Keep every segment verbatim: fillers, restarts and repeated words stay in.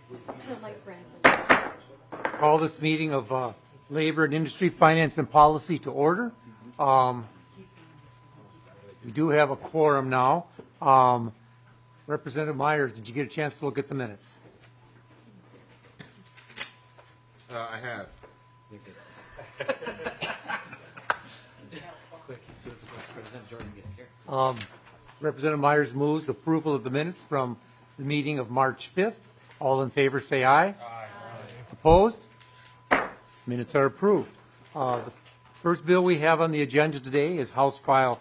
Call this meeting of uh, Labor and Industry, Finance and Policy to order. Um, we do have a quorum now. Um, Representative Myers, did you get a chance to look at the minutes? Uh, I have. Um, Representative Myers moves approval of the minutes from the meeting of March fifth. All in favor say aye. Aye. Opposed? Minutes are approved. Uh, the first bill we have on the agenda today is House File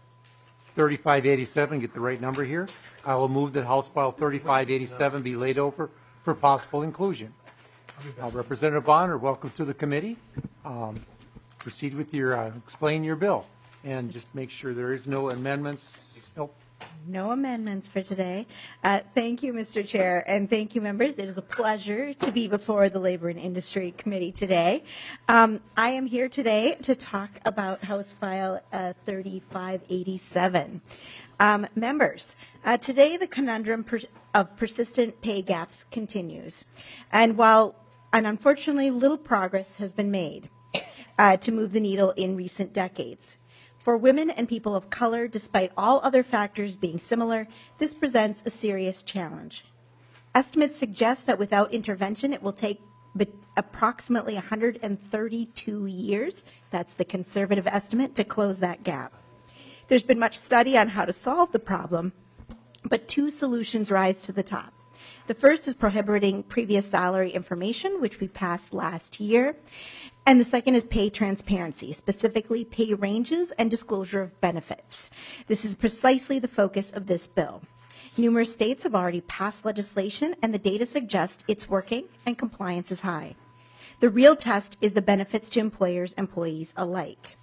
thirty-five eighty-seven. Get the right number here. I will move that House File thirty-five eighty-seven be laid over for possible inclusion. Uh, Representative Bonner, welcome to the committee. Um, proceed with your, uh, explain your bill. And just make sure there is no amendments. Nope. No amendments for today. Uh, thank you, Mister Chair, and thank you, members. It is a pleasure to be before the Labor and Industry Committee today. Um, I am here today to talk about House File uh, thirty-five eighty-seven. Um, members, uh, today the conundrum per- of persistent pay gaps continues. And while, and unfortunately, little progress has been made uh, to move the needle in recent decades. For women and people of color, despite all other factors being similar, this presents a serious challenge. Estimates suggest that without intervention, it will take approximately one hundred thirty-two years, that's the conservative estimate, to close that gap. There's been much study on how to solve the problem, but two solutions rise to the top. The first is prohibiting previous salary information, which we passed last year. And the second is pay transparency, specifically pay ranges and disclosure of benefits. This is precisely the focus of this bill. Numerous states have already passed legislation, and the data suggests it's working and compliance is high. The real test is the benefits to employers and employees alike.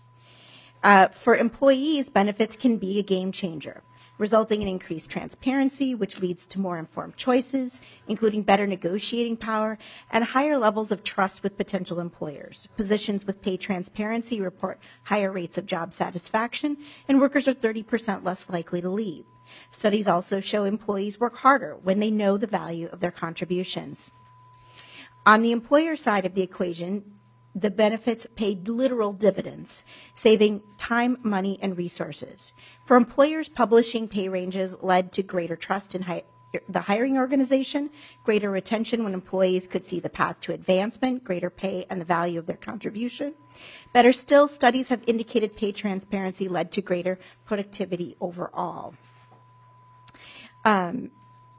Uh, for employees, benefits can be a game changer, resulting in increased transparency, which leads to more informed choices, including better negotiating power and higher levels of trust with potential employers. Positions with pay transparency report higher rates of job satisfaction, and workers are thirty percent less likely to leave. Studies also show employees work harder when they know the value of their contributions. On the employer side of the equation, the benefits paid literal dividends, saving time, money, and resources. For employers, publishing pay ranges led to greater trust in hi- the hiring organization, greater retention when employees could see the path to advancement, greater pay, and the value of their contribution. Better still, studies have indicated pay transparency led to greater productivity overall. Um,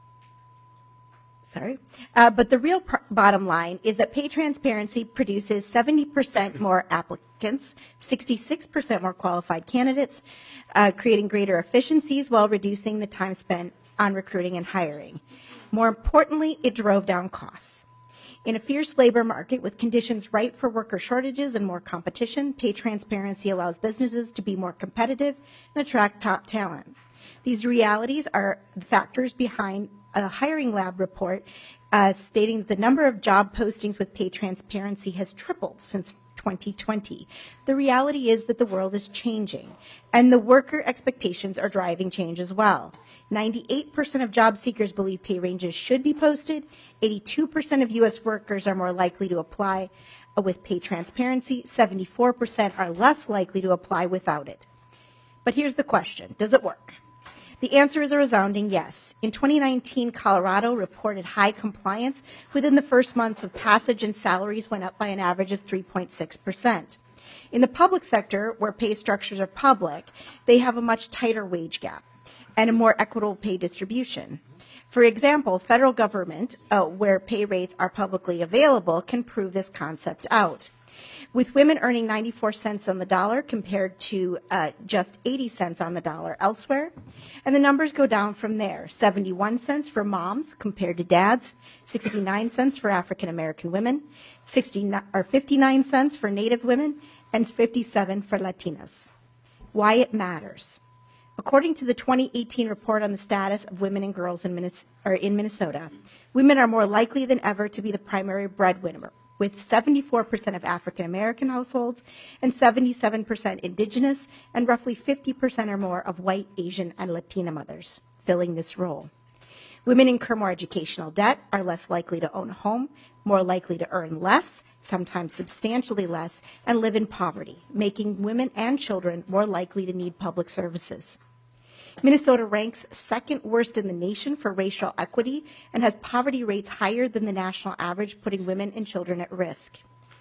Sorry. Uh, but the real pr- bottom line is that pay transparency produces seventy percent more applicants, sixty-six percent more qualified candidates, uh, creating greater efficiencies while reducing the time spent on recruiting and hiring. More importantly, it drove down costs. In a fierce labor market with conditions ripe for worker shortages and more competition, pay transparency allows businesses to be more competitive and attract top talent. These realities are the factors behind a hiring lab report uh, stating that the number of job postings with pay transparency has tripled since twenty twenty. The reality is that the world is changing, and the worker expectations are driving change as well. ninety-eight percent of job seekers believe pay ranges should be posted. eighty-two percent of U S workers are more likely to apply uh, with pay transparency. seventy-four percent are less likely to apply without it. But here's the question. Does it work? The answer is a resounding yes. In twenty nineteen, Colorado reported high compliance within the first months of passage, and salaries went up by an average of three point six percent. In the public sector, where pay structures are public, they have a much tighter wage gap and a more equitable pay distribution. For example, federal government, uh, where pay rates are publicly available, can prove this concept out. With women earning ninety-four cents on the dollar compared to uh, just eighty cents on the dollar elsewhere. And the numbers go down from there. seventy-one cents for moms compared to dads, sixty-nine cents for African American women, sixty-nine, or fifty-nine cents for Native women, and fifty-seven for Latinas. Why it matters. According to the twenty eighteen report on the status of women and girls in Minnesota, or in Minnesota, women are more likely than ever to be the primary breadwinner, with seventy-four percent of African American households and seventy-seven percent Indigenous and roughly fifty percent or more of white, Asian, and Latina mothers filling this role. Women incur more educational debt, are less likely to own a home, more likely to earn less, sometimes substantially less, and live in poverty, making women and children more likely to need public services. Minnesota ranks second worst in the nation for racial equity and has poverty rates higher than the national average, putting women and children at risk.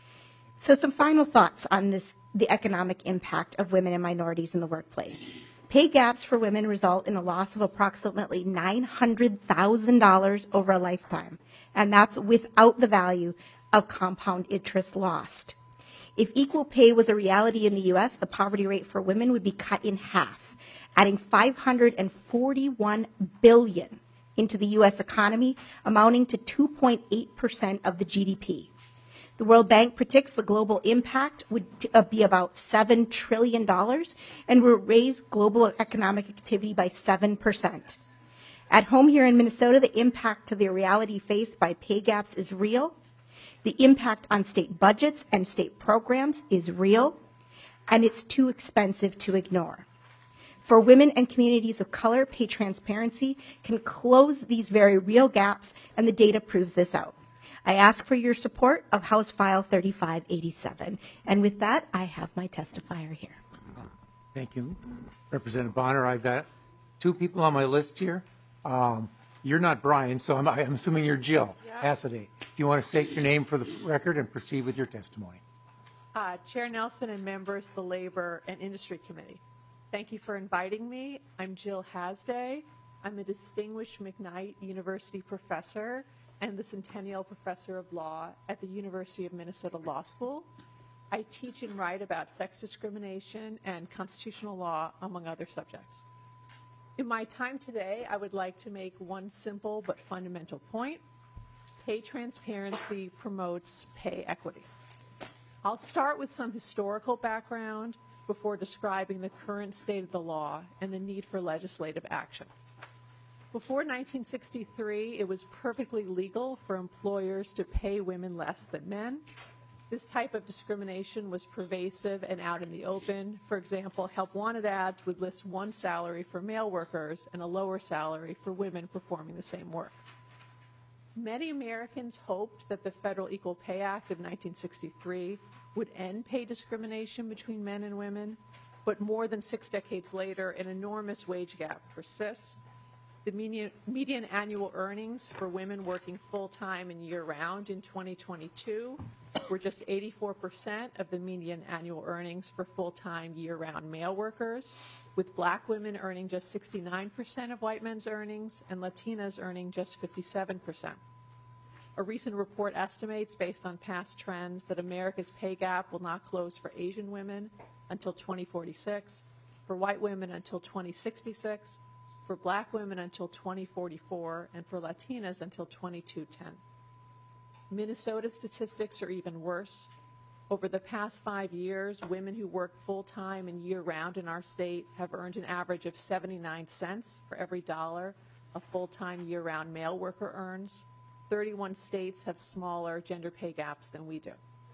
So some final thoughts on this, the economic impact of women and minorities in the workplace. Pay gaps for women result in a loss of approximately nine hundred thousand dollars over a lifetime, and that's without the value of compound interest lost. If equal pay was a reality in the U S, the poverty rate for women would be cut in half, adding five hundred forty-one billion dollars into the U S economy, amounting to two point eight percent of the G D P. The World Bank predicts the global impact would be about seven trillion dollars and will raise global economic activity by seven percent. At home here in Minnesota, the impact to the reality faced by pay gaps is real. The impact on state budgets and state programs is real, and it's too expensive to ignore. For women and communities of color, pay transparency can close these very real gaps, and the data proves this out. I ask for your support of House File thirty-five eighty-seven. And with that, I have my testifier here. Thank you, Representative Bonner. I've got two people on my list here. Um, you're not Brian, so I'm, I'm assuming you're Jill yeah. Hassiday. Do you want to state your name for the record and proceed with your testimony? Uh, Chair Nelson and members of the Labor and Industry Committee, thank you for inviting me. I'm Jill Hasday. I'm a distinguished McKnight University professor and the Centennial Professor of Law at the University of Minnesota Law School. I teach and write about sex discrimination and constitutional law, among other subjects. In my time today, I would like to make one simple but fundamental point. Pay transparency promotes pay equity. I'll start with some historical background before describing the current state of the law and the need for legislative action. Before nineteen sixty-three, it was perfectly legal for employers to pay women less than men. This type of discrimination was pervasive and out in the open. For example, help wanted ads would list one salary for male workers and a lower salary for women performing the same work. Many Americans hoped that the Federal Equal Pay Act of nineteen sixty-three would end pay discrimination between men and women, but more than six decades later, an enormous wage gap persists. The median, median annual earnings for women working full-time and year-round in twenty twenty-two were just eighty-four percent of the median annual earnings for full-time year-round male workers, with black women earning just sixty-nine percent of white men's earnings and Latinas earning just fifty-seven percent. A recent report estimates, based on past trends, that America's pay gap will not close for Asian women until twenty forty-six, for white women until twenty sixty-six, for black women until twenty forty-four, and for Latinas until twenty-two ten. Minnesota statistics are even worse. Over the past five years, women who work full-time and year-round in our state have earned an average of seventy-nine cents for every dollar a full-time year-round male worker earns. thirty-one states have smaller gender pay gaps than we do.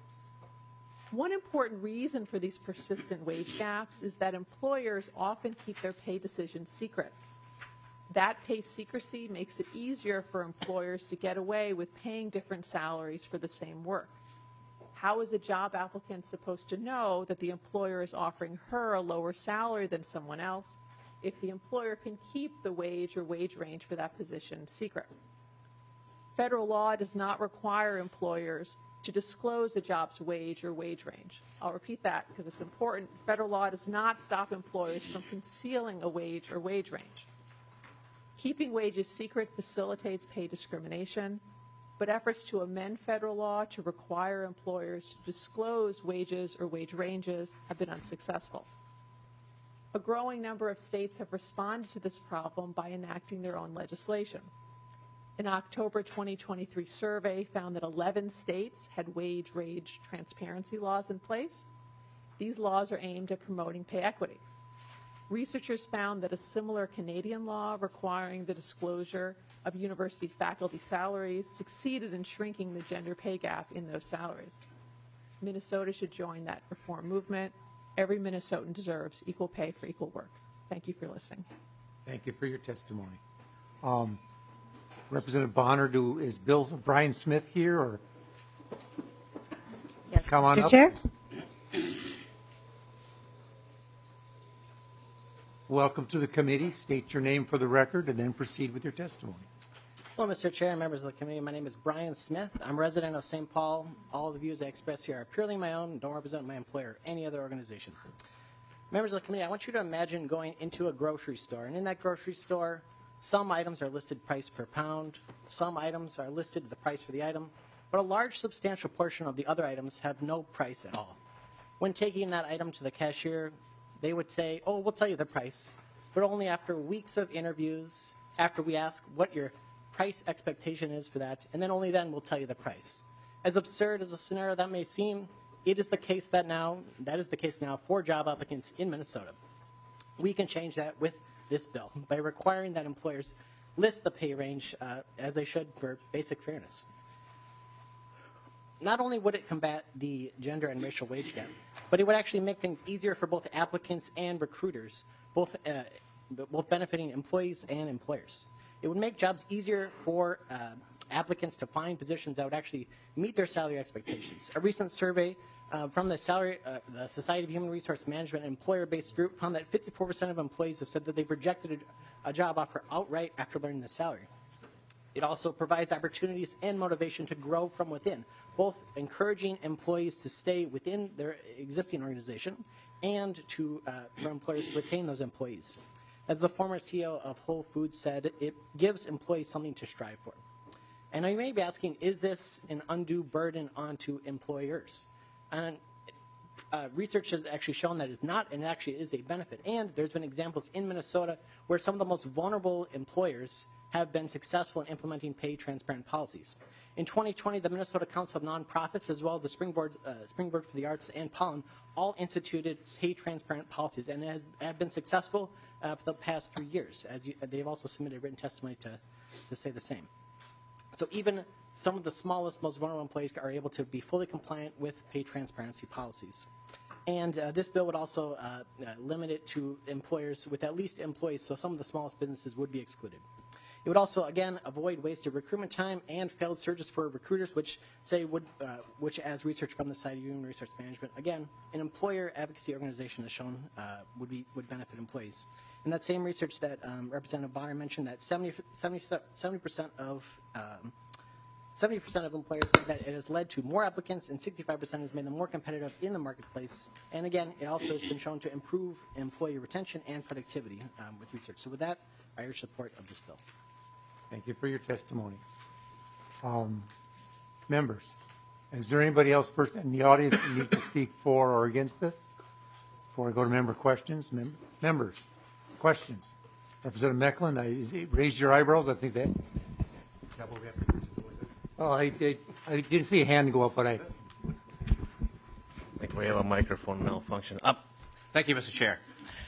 One important reason for these persistent wage gaps is that employers often keep their pay decisions secret. That pay secrecy makes it easier for employers to get away with paying different salaries for the same work. How is a job applicant supposed to know that the employer is offering her a lower salary than someone else if the employer can keep the wage or wage range for that position secret? Federal law does not require employers to disclose a job's wage or wage range. I'll repeat that because it's important. Federal law does not stop employers from concealing a wage or wage range. Keeping wages secret facilitates pay discrimination, but efforts to amend federal law to require employers to disclose wages or wage ranges have been unsuccessful. A growing number of states have responded to this problem by enacting their own legislation. An October twenty twenty-three survey found that eleven states had wage range transparency laws in place. These laws are aimed at promoting pay equity. Researchers found that a similar Canadian law requiring the disclosure of university faculty salaries succeeded in shrinking the gender pay gap in those salaries. Minnesota should join that reform movement. Every Minnesotan deserves equal pay for equal work. Thank you for listening. Thank you for your testimony. Um, Representative Bonner, do, is Bill Brian Smith here, or Yes, come on Mister up? Chair. Welcome to the committee. State your name for the record and then proceed with your testimony. Hello, Mister Chair and members of the committee. My name is Brian Smith. I'm a resident of Saint Paul. All the views I express here are purely my own, don't represent my employer or any other organization. Members of the committee, I want you to imagine going into a grocery store, and in that grocery store, some items are listed price per pound, some items are listed the price for the item, but a large substantial portion of the other items have no price at all. When taking that item to the cashier, they would say, oh, we'll tell you the price, but only after weeks of interviews, after we ask what your price expectation is for that, and then only then we'll tell you the price. As absurd as a scenario that may seem, it is the case that now, that is the case now for job applicants in Minnesota. We can change that with this bill by requiring that employers list the pay range uh, as they should for basic fairness. Not only would it combat the gender and racial wage gap, but it would actually make things easier for both applicants and recruiters, both, uh, both benefiting employees and employers. It would make jobs easier for uh, applicants to find positions that would actually meet their salary expectations. A recent survey uh, from the, salary, uh, the Society of Human Resource Management employer-based group found that fifty-four percent of employees have said that they've rejected a, a job offer outright after learning the salary. It also provides opportunities and motivation to grow from within, both encouraging employees to stay within their existing organization and to, uh, for employers to retain those employees. As the former C E O of Whole Foods said, it gives employees something to strive for. And you may be asking, is this an undue burden onto employers? And uh, research has actually shown that it's not, and it actually is a benefit. And there's been examples in Minnesota where some of the most vulnerable employers have been successful in implementing pay transparent policies. In twenty twenty, the Minnesota Council of Nonprofits, as well as the Springboard, uh, Springboard for the Arts and Pollen, all instituted pay transparent policies and has, have been successful uh, for the past three years. As you, they've also submitted written testimony to, to say the same. So even some of the smallest, most vulnerable employees are able to be fully compliant with pay transparency policies. And uh, this bill would also uh, uh, limit it to employers with at least employees, so some of the smallest businesses would be excluded. It would also, again, avoid wasted recruitment time and failed searches for recruiters, which say would, uh, which as research from the Society of Human Resource Management, again, an employer advocacy organization has shown uh, would be would benefit employees. And that same research that um, Representative Bonner mentioned, that seventy percent of um, seventy percent of employers say that it has led to more applicants, and sixty-five percent has made them more competitive in the marketplace. And again, it also has been shown to improve employee retention and productivity um, with research. So with that, I urge support of this bill. Thank you for your testimony. Um, members, is there anybody else person in the audience that needs to speak for or against this? Before I go to member questions, Mem members, questions. Representative Mecklen, I, is it, raise your eyebrows. I think that. Is that what we have to do? Oh, I, I, I didn't see a hand go up, but I. I think we have a microphone malfunction. Up. Thank you, Mister Chair.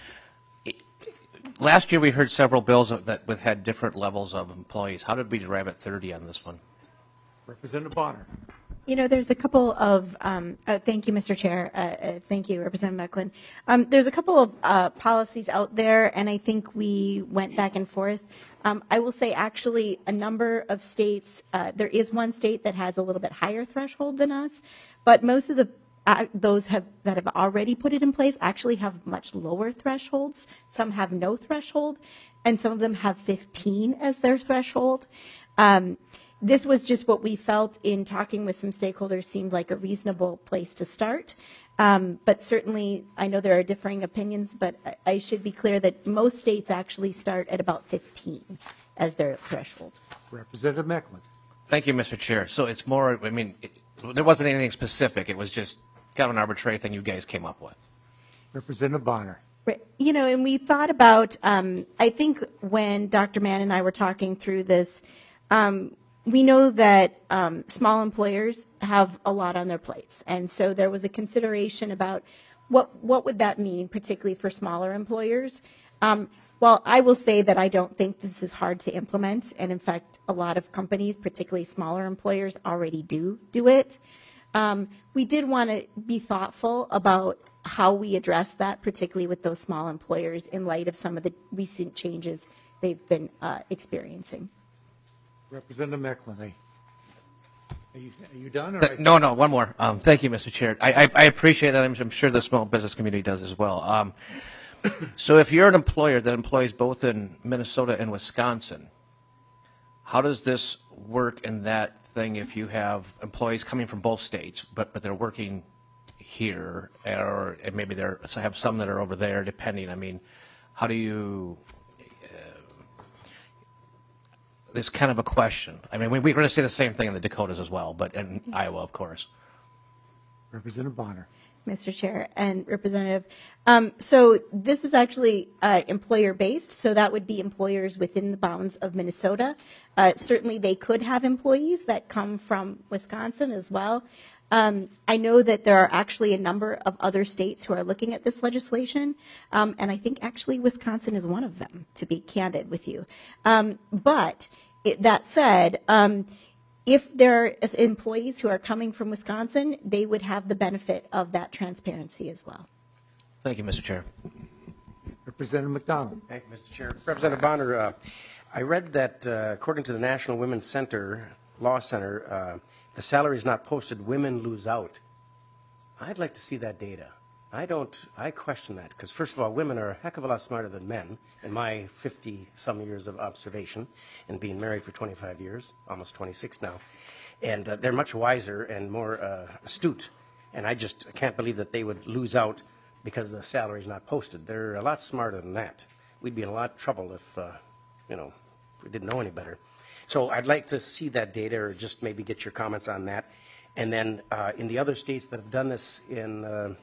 Last year we heard several bills that had different levels of employees. How did we arrive at thirty on this one? Representative Bonner. You know, there's a couple of, um, uh, thank you, Mister Chair. Uh, uh, thank you, Representative Mecklen. Um, there's a couple of uh, policies out there, and I think we went back and forth. Um, I will say, actually, a number of states, uh, there is one state that has a little bit higher threshold than us, but most of the uh, those have that have already put it in place actually have much lower thresholds. Some have no threshold, and some of them have fifteen as their threshold. Um, This was just what we felt in talking with some stakeholders seemed like a reasonable place to start. Um, but certainly, I know there are differing opinions, but I, I should be clear that most states actually start at about fifteen as their threshold. Representative Mecklen. Thank you, Mister Chair. So it's more, I mean, it, there wasn't anything specific. It was just kind of an arbitrary thing you guys came up with. Representative Bonner. Right. You know, and we thought about, um, I think when Doctor Mann and I were talking through this, um, we know that um, small employers have a lot on their plates, and so there was a consideration about what what would that mean, particularly for smaller employers. Um, well, I will say that I don't think this is hard to implement, and in fact, a lot of companies, particularly smaller employers, already do do it. Um, we did want to be thoughtful about how we address that, particularly with those small employers, in light of some of the recent changes they've been uh, experiencing. Representative Mecklin. Are you, are you done? Or Th- No, no, one more. Um, Thank you, Mister Chair. I I I appreciate that. I'm I'm sure the small business community does as well. Um, So if you're an employer that employs both in Minnesota and Wisconsin, how does this work in that thing if you have employees coming from both states, but but they're working here, or and maybe they're, so I have some that are over there, depending, I mean, how do you, it's kind of a question. I mean, we, we're going to say the same thing in the Dakotas as well, but in Iowa, of course. Representative Bonner. Mister Chair and Representative. Um, so this is actually uh, employer-based, so that would be employers within the bounds of Minnesota. Uh, certainly, they could have employees that come from Wisconsin as well. Um, I know that there are actually a number of other states who are looking at this legislation, um, and I think actually Wisconsin is one of them, to be candid with you. Um, but it, that said, um, if there are employees who are coming from Wisconsin, they would have the benefit of that transparency as well. Thank you, Mister Chair. Representative McDonald. Thank you, Mister Chair. Representative Bonner, uh, I read that uh, according to the National Women's Center, Law Center, uh, the salary is not posted, women lose out. I'd like to see that data. I don't, I question that, because first of all, women are a heck of a lot smarter than men, in my fifty-some years of observation, and being married for twenty-five years, almost twenty-six now. And uh, they're much wiser and more uh, astute, and I just can't believe that they would lose out because the salary is not posted. They're a lot smarter than that. We'd be in a lot of trouble if, uh, you know, if we didn't know any better. So I'd like to see that data, or just maybe get your comments on that. And then uh, in the other states that have done this in uh,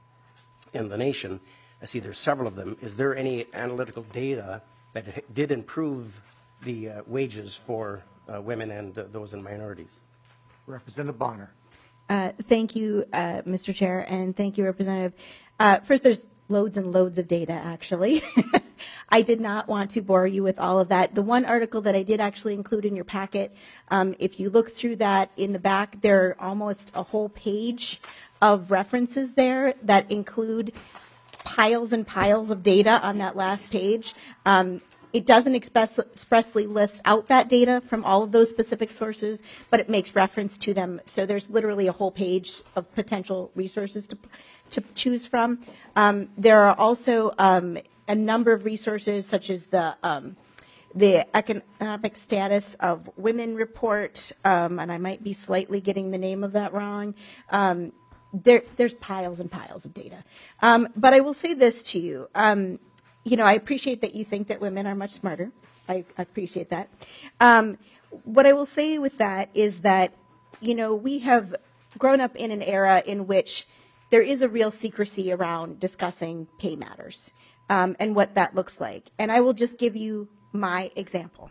in the nation, I see there's several of them. Is there any analytical data that h- did improve the uh, wages for uh, women and uh, those in minorities? Representative Bonner. Uh, thank you, uh, Mister Chair, and thank you, Representative. Uh, first, there's loads and loads of data, actually. I did not want to bore you with all of that. The one article that I did actually include in your packet, um, if you look through that in the back, there are almost a whole page of references there that include piles and piles of data on that last page. Um, It doesn't express, expressly list out that data from all of those specific sources, but it makes reference to them. So there's literally a whole page of potential resources to to choose from. Um, there are also um, a number of resources, such as the um, the economic status of women report, um, and I might be slightly getting the name of that wrong. Um, there, there's piles and piles of data. Um, but I will say this to you. Um, You know, I appreciate that you think that women are much smarter. I, I appreciate that. Um, what I will say with that is that, you know, we have grown up in an era in which there is a real secrecy around discussing pay matters um, and what that looks like. And I will just give you my example.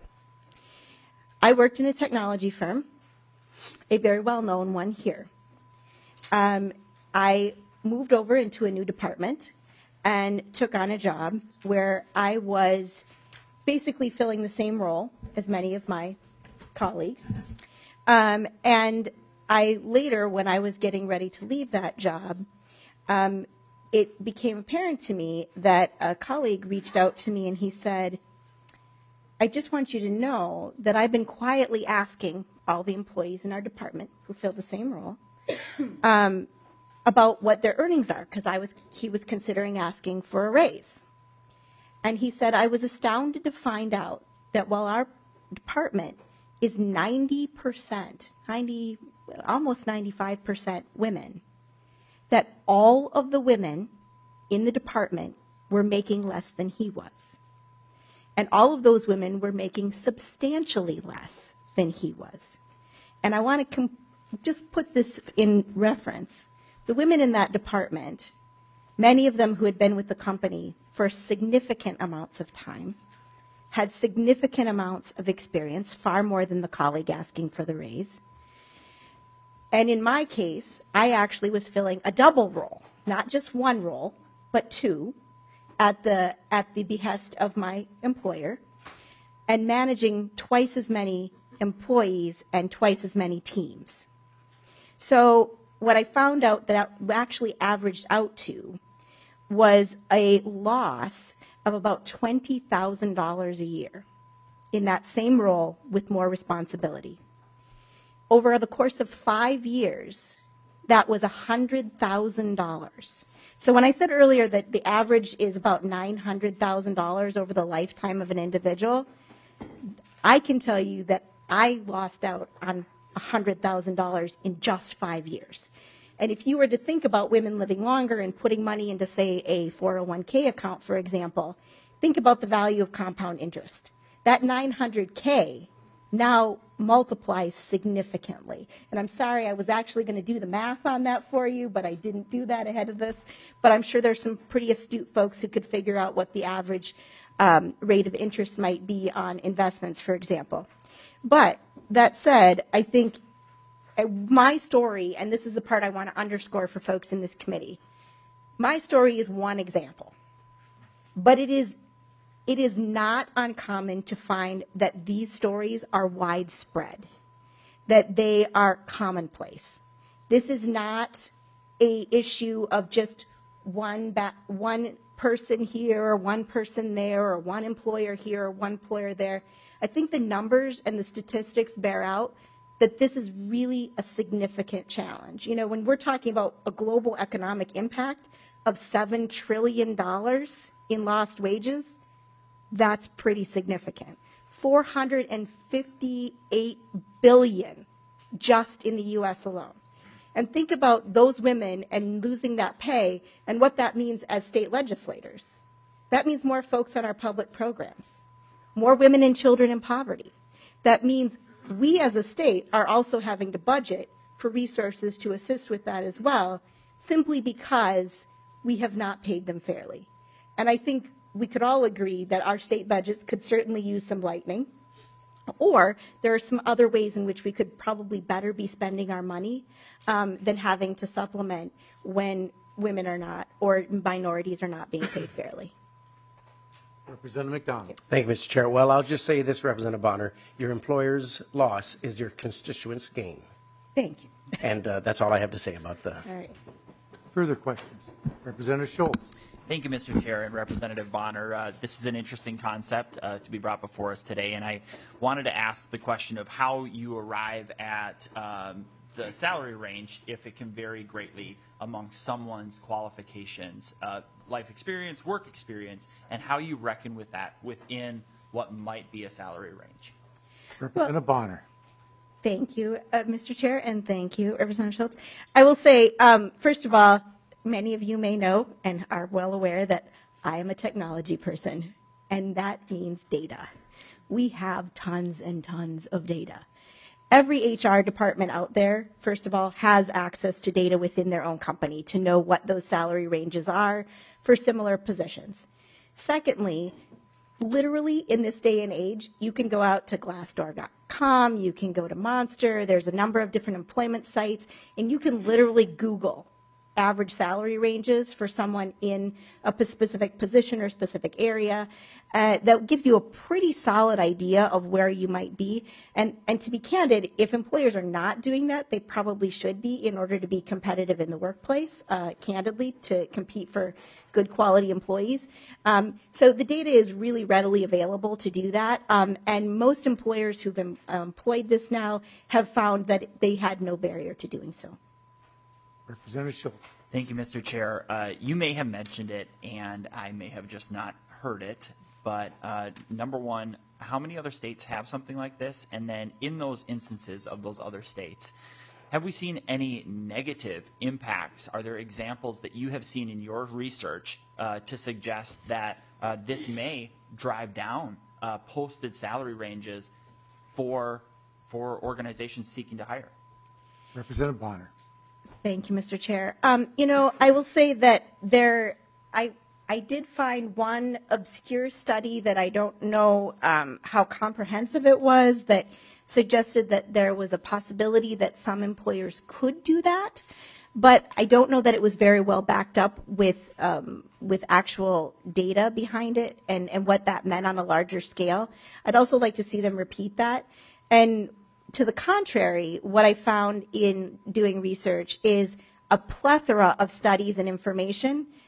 I worked in a technology firm, a very well-known one here. Um, I moved over into a new department and took on a job where I was basically filling the same role as many of my colleagues. Um, and I later, when I was getting ready to leave that job, um, it became apparent to me that a colleague reached out to me and he said, I just want you to know that I've been quietly asking all the employees in our department who fill the same role um, about what their earnings are, because I was he was considering asking for a raise. And he said, I was astounded to find out that while our department is ninety percent, ninety, almost ninety-five percent women, that all of the women in the department were making less than he was. And all of those women were making substantially less than he was. And I want to com- just put this in reference. The women in that department, many of them who had been with the company for significant amounts of time, had significant amounts of experience, far more than the colleague asking for the raise. And in my case, I actually was filling a double role, not just one role, but two, at the at the behest of my employer, and managing twice as many employees and twice as many teams. So what I found out that actually averaged out to was a loss of about twenty thousand dollars a year in that same role with more responsibility. Over the course of five years, that was one hundred thousand dollars. So when I said earlier that the average is about nine hundred thousand dollars over the lifetime of an individual, I can tell you that I lost out on one hundred thousand dollars in just five years. And if you were to think about women living longer and putting money into, say, a four oh one k account, for example, think about the value of compound interest. That nine hundred K now multiplies significantly. And I'm sorry, I was actually going to do the math on that for you, but I didn't do that ahead of this. But I'm sure there's some pretty astute folks who could figure out what the average um, rate of interest might be on investments, for example. But that said, I think my story, and this is the part I want to underscore for folks in this committee, my story is one example. But it is It is not uncommon to find that these stories are widespread, that they are commonplace. This is not a issue of just one ba- one person here or one person there or one employer here or one employer there. I think the numbers and the statistics bear out that this is really a significant challenge. You know, when we're talking about a global economic impact of seven trillion dollars in lost wages, that's pretty significant. four hundred fifty-eight billion dollars just in the U S alone. And think about those women and losing that pay and what that means as state legislators. That means more folks on our public programs, more women and children in poverty. That means we as a state are also having to budget for resources to assist with that as well, simply because we have not paid them fairly. And I think we could all agree that our state budgets could certainly use some lightening, or there are some other ways in which we could probably better be spending our money um, than having to supplement when women are not, or minorities are not being paid fairly. Representative McDonald. Thank you, Mister Chair. Well, I'll just say this, Representative Bonner. Your employer's loss is your constituents' gain. Thank you. And uh, that's all I have to say about the. All right. Further questions? Representative Schultz. Thank you, Mister Chair and Representative Bonner. Uh, this is an interesting concept uh, to be brought before us today, and I wanted to ask the question of how you arrive at um, the salary range if it can vary greatly among someone's qualifications, uh, life experience, work experience, and how you reckon with that within what might be a salary range. Representative Bonner. Thank you, uh, Mister Chair, and thank you, Representative Schultz. I will say, um, first of all, many of you may know and are well aware that I am a technology person, and that means data. We have tons and tons of data. Every H R department out there, first of all, has access to data within their own company to know what those salary ranges are for similar positions. Secondly, literally in this day and age, you can go out to glassdoor dot com, you can go to Monster, there's a number of different employment sites, and you can literally Google average salary ranges for someone in a specific position or specific area. Uh, that gives you a pretty solid idea of where you might be. And, and to be candid, if employers are not doing that, they probably should be in order to be competitive in the workplace, uh, candidly, to compete for good quality employees. Um, so the data is really readily available to do that. Um, and most employers who've em- employed this now have found that they had no barrier to doing so. Representative Schultz. Thank you, Mister Chair. Uh, you may have mentioned it, and I may have just not heard it. But uh, number one, how many other states have something like this? And then in those instances of those other states, have we seen any negative impacts? Are there examples that you have seen in your research uh, to suggest that uh, this may drive down uh, posted salary ranges for, for organizations seeking to hire? Representative Bonner. Thank you, Mister Chair. Um, you know, I will say that there, I, I did find one obscure study that I don't know um, how comprehensive it was that suggested that there was a possibility that some employers could do that, but I don't know that it was very well backed up with um, with actual data behind it and, and what that meant on a larger scale. I'd also like to see them repeat that. And to the contrary, what I found in doing research is a plethora of studies and information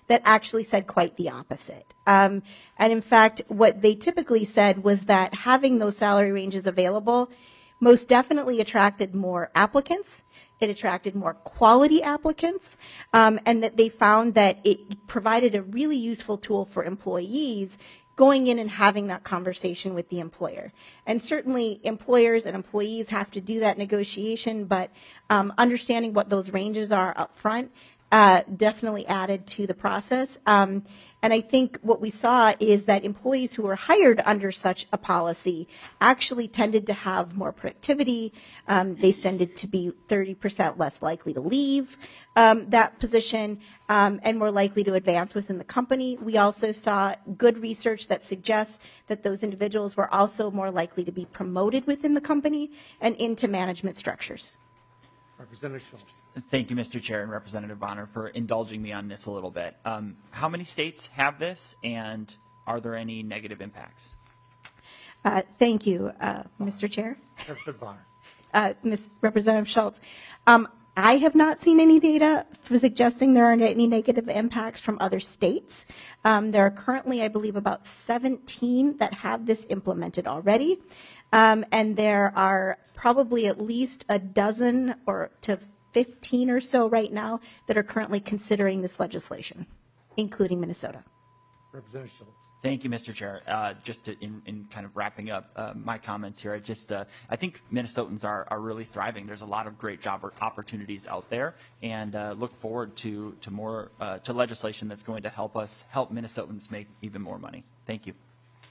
that actually said quite the opposite. Um, and in fact, what they typically said was that having those salary ranges available most definitely attracted more applicants. It attracted more quality applicants, um, and that they found that it provided a really useful tool for employees going in and having that conversation with the employer. And certainly employers and employees have to do that negotiation, but um, understanding what those ranges are up front uh, definitely added to the process. Um, and I think what we saw is that employees who were hired under such a policy actually tended to have more productivity. Um, they tended to be thirty percent less likely to leave um, that position um, and more likely to advance within the company. We also saw good research that suggests that those individuals were also more likely to be promoted within the company and into management structures. Representative Schultz. Thank you, Mister Chair and Representative Bonner, for indulging me on this a little bit. Um, how many states have this, and are there any negative impacts? Uh, thank you, uh, Mister Chair. Representative Bonner. Uh, Miz Representative Schultz. Um, I have not seen any data for suggesting there aren't any negative impacts from other states. Um, there are currently, I believe, about seventeen that have this implemented already. Um, and there are probably at least a dozen or to fifteen or so right now that are currently considering this legislation, including Minnesota. Representative Schultz. Thank you, Mister Chair. Uh, just to, in, in kind of wrapping up uh, my comments here, I just uh, I think Minnesotans are, are really thriving. There's a lot of great job opportunities out there, and uh, look forward to to more uh, to legislation that's going to help us help Minnesotans make even more money. Thank you.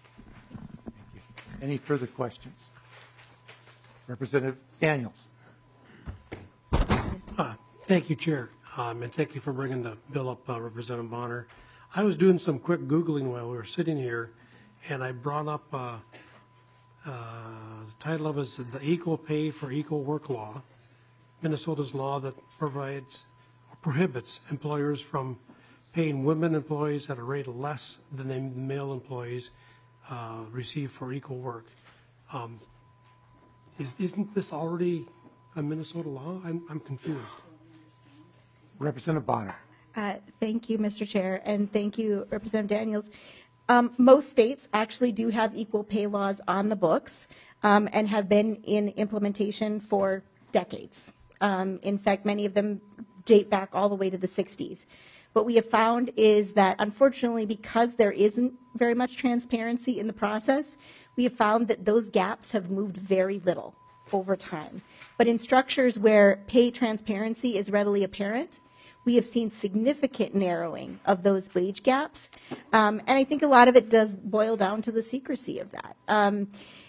Any further questions? Representative Daniels. Uh, Thank you, Chair, um, and thank you for bringing the bill up, uh, Representative Bonner. I was doing some quick Googling while we were sitting here, and I brought up uh, uh, the title of it is the Equal Pay for Equal Work Law, Minnesota's law that provides or prohibits employers from paying women employees at a rate less than the male employees uh, receive for equal work. Um, is, isn't this already a Minnesota law? I'm, I'm confused. Representative Bonner. Uh, thank you, Mister Chair, and thank you, Representative Daniels. Um, most states actually do have equal pay laws on the books um, and have been in implementation for decades. Um, in fact, many of them date back all the way to the sixties. What we have found is that, unfortunately, because there isn't very much transparency in the process, we have found that those gaps have moved very little over time. But in structures where pay transparency is readily apparent, we have seen significant narrowing of those wage gaps. Um, and I think a lot of it does boil down to the secrecy of that. Um,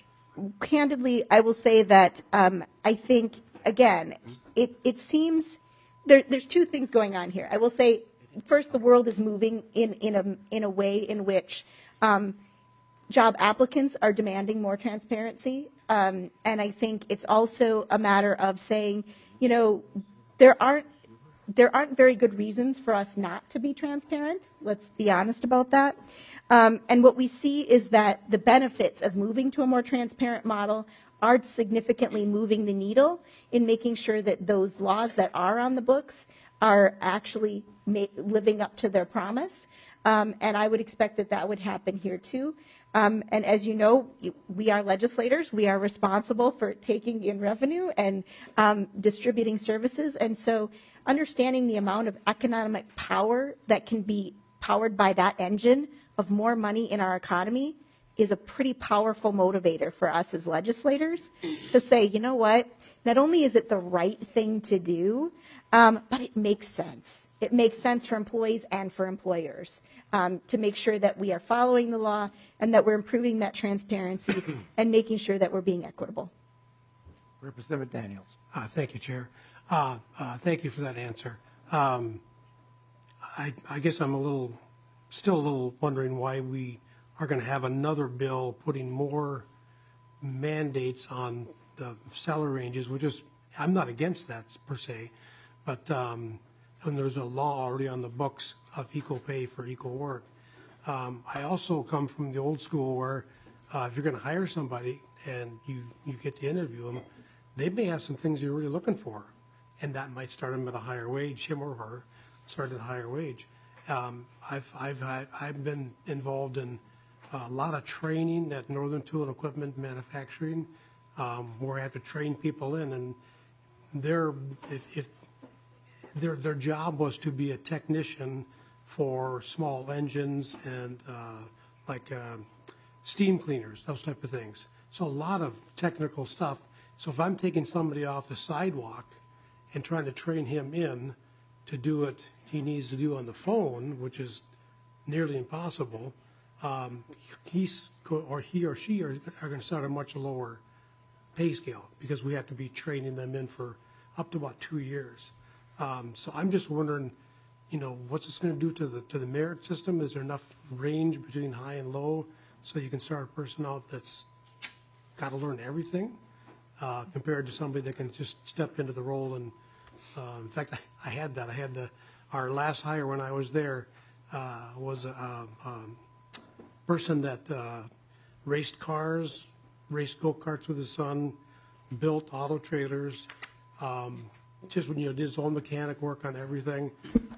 candidly, I will say that um, I think, again, it, it seems there, there's two things going on here. I will say, first, the world is moving in, in, a, in a way in which um, job applicants are demanding more transparency. Um, and I think it's also a matter of saying, you know, there aren't there aren't very good reasons for us not to be transparent. Let's be honest about that. Um, and what we see is that the benefits of moving to a more transparent model are significantly moving the needle in making sure that those laws that are on the books are actually ma- living up to their promise. Um, and I would expect that that would happen here too. Um, and as you know, we are legislators. We are responsible for taking in revenue and um, distributing services. And so understanding the amount of economic power that can be powered by that engine of more money in our economy is a pretty powerful motivator for us as legislators to say, you know what, not only is it the right thing to do, um, but it makes sense. It makes sense for employees and for employers um, to make sure that we are following the law and that we're improving that transparency and making sure that we're being equitable. Representative Daniels. Uh, Thank you, Chair. Uh, uh, Thank you for that answer. Um, I, I guess I'm a little, still a little wondering why we are going to have another bill putting more mandates on the salary ranges, which is, I'm not against that per se, but um, when there's a law already on the books of equal pay for equal work. Um, I also come from the old school where uh, if you're going to hire somebody and you, you get to interview them, they may have some things you're really looking for. And that might start them at a higher wage, him or her, start at a higher wage. Um, I've, I've, I've I've been involved in a lot of training at Northern Tool and Equipment Manufacturing, um, where I have to train people in, and their, if, if their, their job was to be a technician for small engines and uh, like uh, steam cleaners, those type of things. So a lot of technical stuff. So if I'm taking somebody off the sidewalk and trying to train him in to do what he needs to do on the phone, which is nearly impossible, um, he's go- or he or she are, are going to start a much lower pay scale because we have to be training them in for up to about two years. Um, so I'm just wondering, you know, what's this going to do to the to the merit system? Is there enough range between high and low so you can start a person out that's got to learn everything uh, compared to somebody that can just step into the role? And uh, in fact, I, I had that. I had the our last hire when I was there uh, was a, a, um person that uh, raced cars, raced go-karts with his son, built auto trailers, um, just when you know, did his own mechanic work on everything.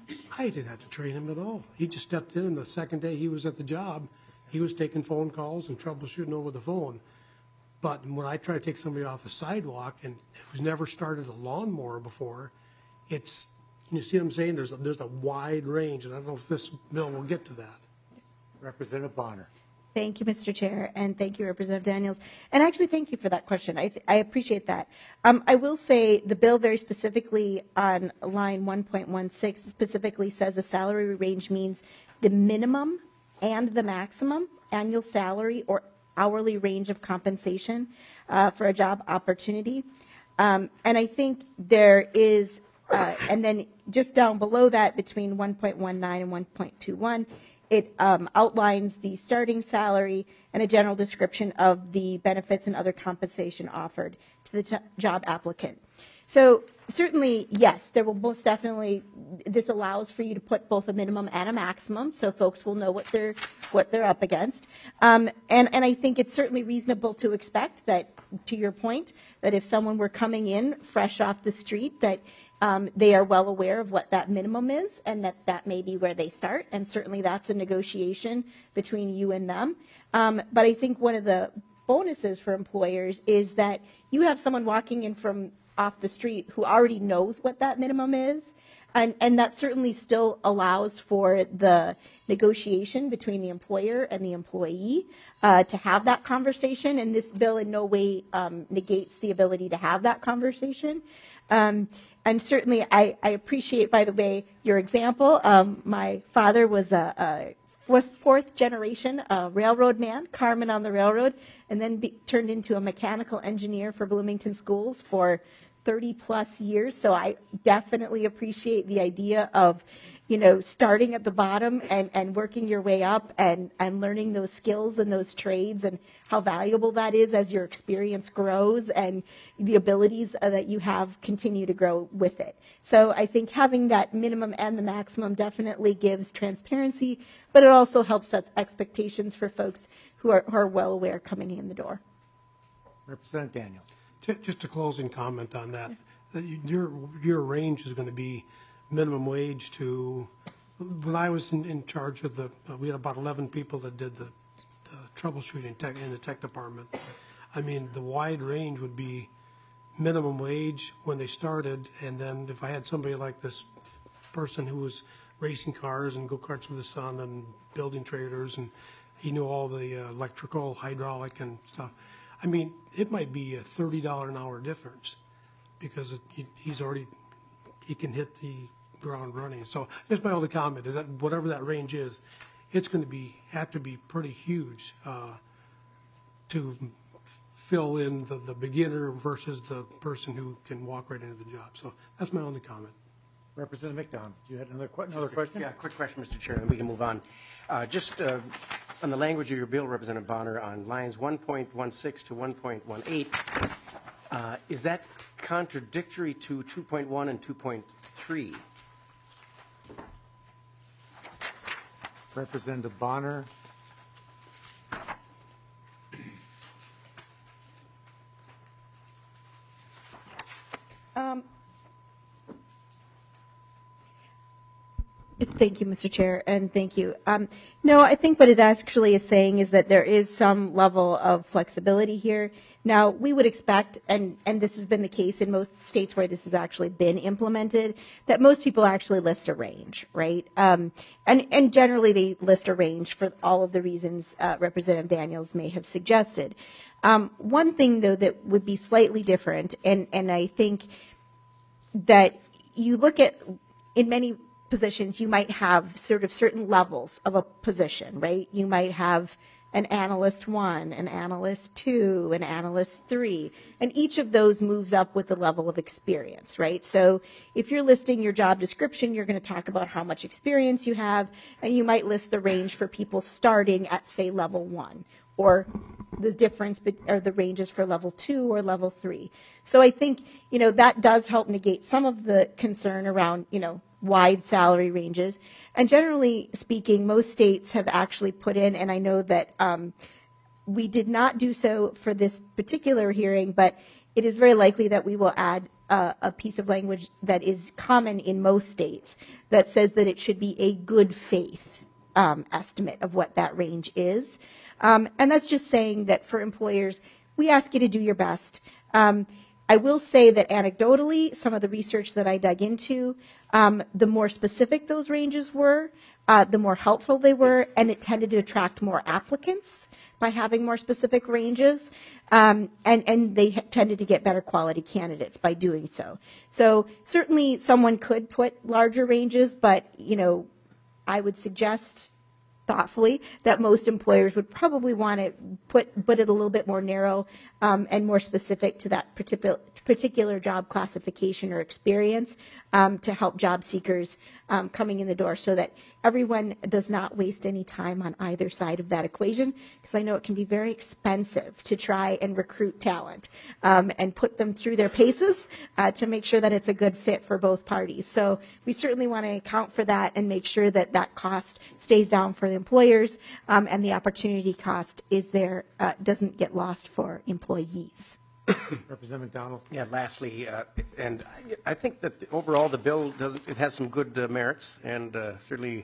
I didn't have to train him at all. He just stepped in, and the second day he was at the job, he was taking phone calls and troubleshooting over the phone. But when I try to take somebody off the sidewalk and who's never started a lawnmower before, it's, you see what I'm saying? There's a, there's a wide range, and I don't know if this bill will get to that. Representative Bonner. Thank you, Mister Chair, and thank you, Representative Daniels. And actually, thank you for that question. I, th- I appreciate that. Um, I will say the bill very specifically on line one point one six specifically says a salary range means the minimum and the maximum annual salary or hourly range of compensation uh, for a job opportunity. Um, and I think there is, uh, and then just down below that between one point one nine and one point two one, it um, outlines the starting salary and a general description of the benefits and other compensation offered to the t- job applicant. So certainly, yes, there will most definitely, this allows for you to put both a minimum and a maximum, so folks will know what they're what they're up against. Um, and, and I think it's certainly reasonable to expect that, to your point, that if someone were coming in fresh off the street, that Um, they are well aware of what that minimum is and that that may be where they start. And certainly that's a negotiation between you and them. Um, but I think one of the bonuses for employers is that you have someone walking in from off the street who already knows what that minimum is. And, and that certainly still allows for the negotiation between the employer and the employee uh, to have that conversation. And this bill in no way um, negates the ability to have that conversation. Um, and certainly, I, I appreciate, by the way, your example. Um, my father was a, a fourth, fourth generation uh, railroad man, carman on the railroad, and then be, turned into a mechanical engineer for Bloomington Schools for thirty plus years. So I definitely appreciate the idea of, you know, starting at the bottom and, and working your way up and, and learning those skills and those trades and how valuable that is as your experience grows and the abilities that you have continue to grow with it. So I think having that minimum and the maximum definitely gives transparency, but it also helps set expectations for folks who are, who are well aware coming in the door. Representative Daniel. Just a closing comment on that. That you- Your, your range is going to be minimum wage to, when I was in, in charge of the, uh, we had about eleven people that did the, the troubleshooting tech, in the tech department. I mean, the wide range would be minimum wage when they started, and then if I had somebody like this person who was racing cars and go-karts with his son and building trailers, and he knew all the uh, electrical, hydraulic, and stuff. I mean, it might be a thirty dollars an hour difference because it, he, he's already, he can hit the ground running. So just my only comment is that whatever that range is, it's going to be, have to be pretty huge uh, to f- fill in the, the beginner versus the person who can walk right into the job. So that's my only comment. Representative McDonald, you had another, que- another question? Yeah, quick question, Mister Chair, and we can move on. Uh, Just uh, on the language of your bill, Representative Bonner, on lines one point one six to one point one eight, uh, is that contradictory to two point one and two point three? Representative Bonner. Um, Thank you, Mister Chair, and thank you. Um, no, I think what it actually is saying is that there is some level of flexibility here. Now, we would expect, and, and this has been the case in most states where this has actually been implemented, that most people actually list a range, right? Um, and, and generally they list a range for all of the reasons uh, Representative Daniels may have suggested. Um, one thing, though, that would be slightly different, and, and I think that you look at, in many positions, you might have sort of certain levels of a position, right? You might have an analyst one, an analyst two, an analyst three, and each of those moves up with the level of experience, right? So if you're listing your job description, you're going to talk about how much experience you have, and you might list the range for people starting at, say, level one, or the difference be- or the ranges for level two or level three. So I think, you know, that does help negate some of the concern around, you know, wide salary ranges. And generally speaking, most states have actually put in, and I know that um, we did not do so for this particular hearing, but it is very likely that we will add uh, a piece of language that is common in most states that says that it should be a good faith um, estimate of what that range is. Um, and that's just saying that for employers, we ask you to do your best. Um, I will say that anecdotally, some of the research that I dug into, um, the more specific those ranges were, uh, the more helpful they were, and it tended to attract more applicants by having more specific ranges, um, and, and they tended to get better quality candidates by doing so. So certainly someone could put larger ranges, but, you know, I would suggest thoughtfully that most employers would probably want to put put it a little bit more narrow um, and more specific to that particular particular job classification or experience um, to help job seekers um, coming in the door, so that everyone does not waste any time on either side of that equation, because I know it can be very expensive to try and recruit talent um, and put them through their paces uh, to make sure that it's a good fit for both parties. So we certainly want to account for that and make sure that that cost stays down for the employers um, and the opportunity cost is there, uh, doesn't get lost for employees. Representative McDonald. Yeah, lastly, uh, and I, I think that overall the bill does, it has some good uh, merits, and uh, certainly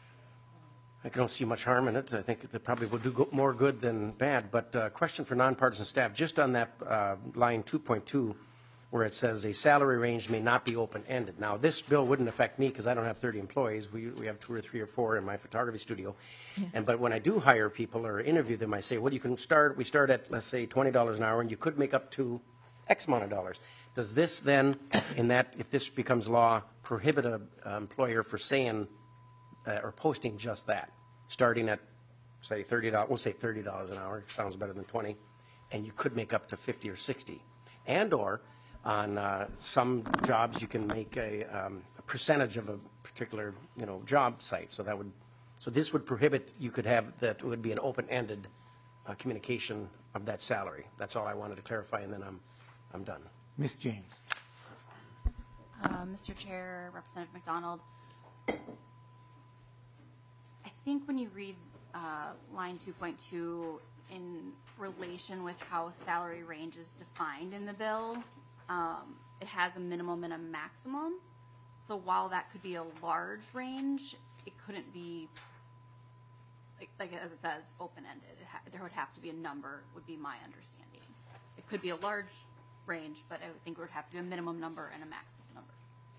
I don't see much harm in it. I think it probably will do go- more good than bad. But uh, question for nonpartisan staff, just on that uh, line two point two, where it says a salary range may not be open-ended. Now, this bill wouldn't affect me because I don't have thirty employees. We we have two or three or four in my photography studio. Yeah. And but when I do hire people or interview them, I say, well, you can start, we start at, let's say, twenty dollars an hour, and you could make up to X amount of dollars. Does this then, in that, if this becomes law, prohibit an employer for saying uh, or posting just that, starting at, say, thirty dollars, we'll say thirty dollars an hour, sounds better than twenty, and you could make up to fifty or sixty, and or on uh, some jobs you can make a, um, a percentage of a particular, you know, job site. So that would, so this would prohibit, you could have, that would be an open-ended uh, communication of that salary. That's all I wanted to clarify, and then I'm, I'm done. Miz James. Uh, Mister Chair, Representative McDonald, I think when you read uh, line two point two in relation with how salary range is defined in the bill, Um, it has a minimum and a maximum. So while that could be a large range, it couldn't be, like, like as it says, open-ended. It ha- there would have to be a number, would be my understanding. It could be a large range, but I would think it would have to be a minimum number and a maximum number.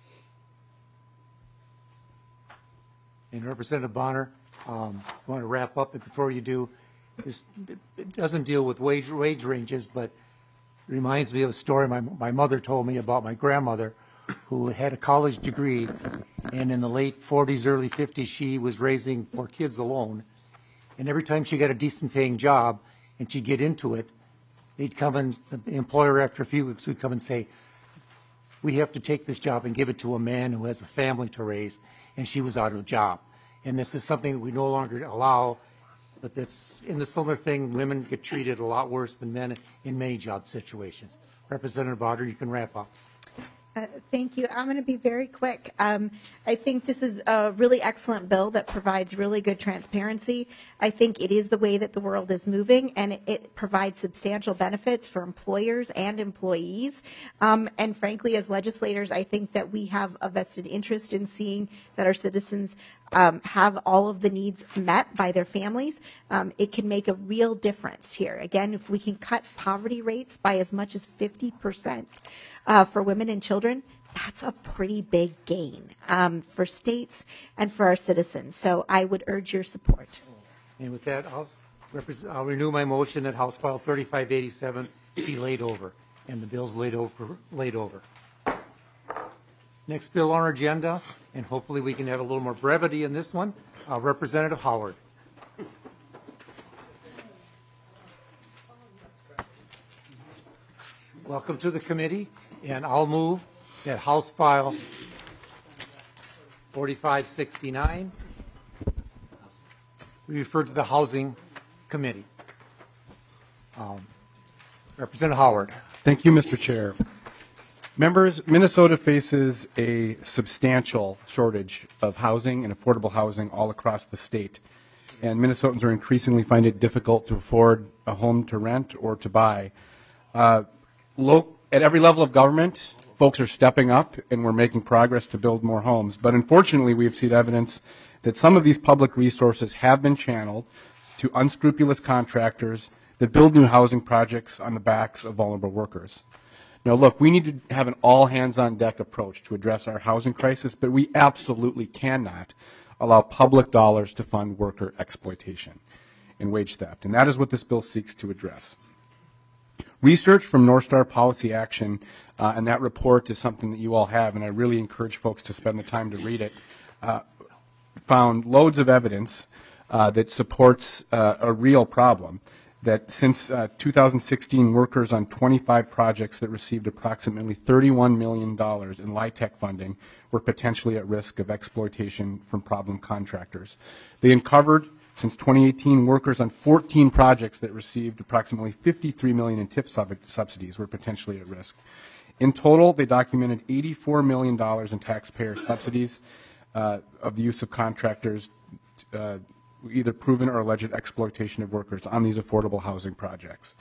And Representative Bonner, um, I want to wrap up, but before you do, this, it doesn't deal with wage wage ranges, but reminds me of a story my, my mother told me about my grandmother, who had a college degree, and in the late forties, early fifties, she was raising four kids alone. And every time she got a decent paying job and she'd get into it, they'd come and, the employer after a few weeks would come and say, we have to take this job and give it to a man who has a family to raise, and she was out of a job. And this is something that we no longer allow. But that's, in the similar thing, women get treated a lot worse than men in many job situations. Representative Bonner, you can wrap up. Uh, thank you. I'm going to be very quick. Um, I think this is a really excellent bill that provides really good transparency. I think it is the way that the world is moving, and it, it provides substantial benefits for employers and employees. Um, and frankly, as legislators, I think that we have a vested interest in seeing that our citizens um, have all of the needs met by their families, um, it can make a real difference here. Again, if we can cut poverty rates by as much as fifty percent uh, for women and children, that's a pretty big gain um, for states and for our citizens. So I would urge your support. And with that, I'll, represent, I'll renew my motion that House File thirty-five eighty-seven be laid over, and the bill's laid over. Laid over. Next bill on our agenda, and hopefully we can have a little more brevity in this one, uh, Representative Howard. Welcome to the committee, and I'll move that House File forty-five sixty-nine we refer to the Housing Committee. Um, Representative Howard. Thank you, Mister Chair. Members, Minnesota faces a substantial shortage of housing and affordable housing all across the state. And Minnesotans are increasingly finding it difficult to afford a home to rent or to buy. Uh, low, at every level of government, folks are stepping up and we're making progress to build more homes. But unfortunately, we have seen evidence that some of these public resources have been channeled to unscrupulous contractors that build new housing projects on the backs of vulnerable workers. Now, look, we need to have an all-hands-on-deck approach to address our housing crisis, but we absolutely cannot allow public dollars to fund worker exploitation and wage theft, and that is what this bill seeks to address. Research from North Star Policy Action, uh, and that report is something that you all have, and I really encourage folks to spend the time to read it, uh, found loads of evidence uh, that supports uh, a real problem. That since uh, two thousand sixteen, workers on twenty-five projects that received approximately thirty-one million dollars in LIHTC funding were potentially at risk of exploitation from problem contractors. They uncovered, since twenty eighteen, workers on fourteen projects that received approximately fifty-three million dollars in T I F sub subsidies were potentially at risk. In total, they documented eighty-four million dollars in taxpayer subsidies uh, of the use of contractors uh, either proven or alleged exploitation of workers on these affordable housing projects.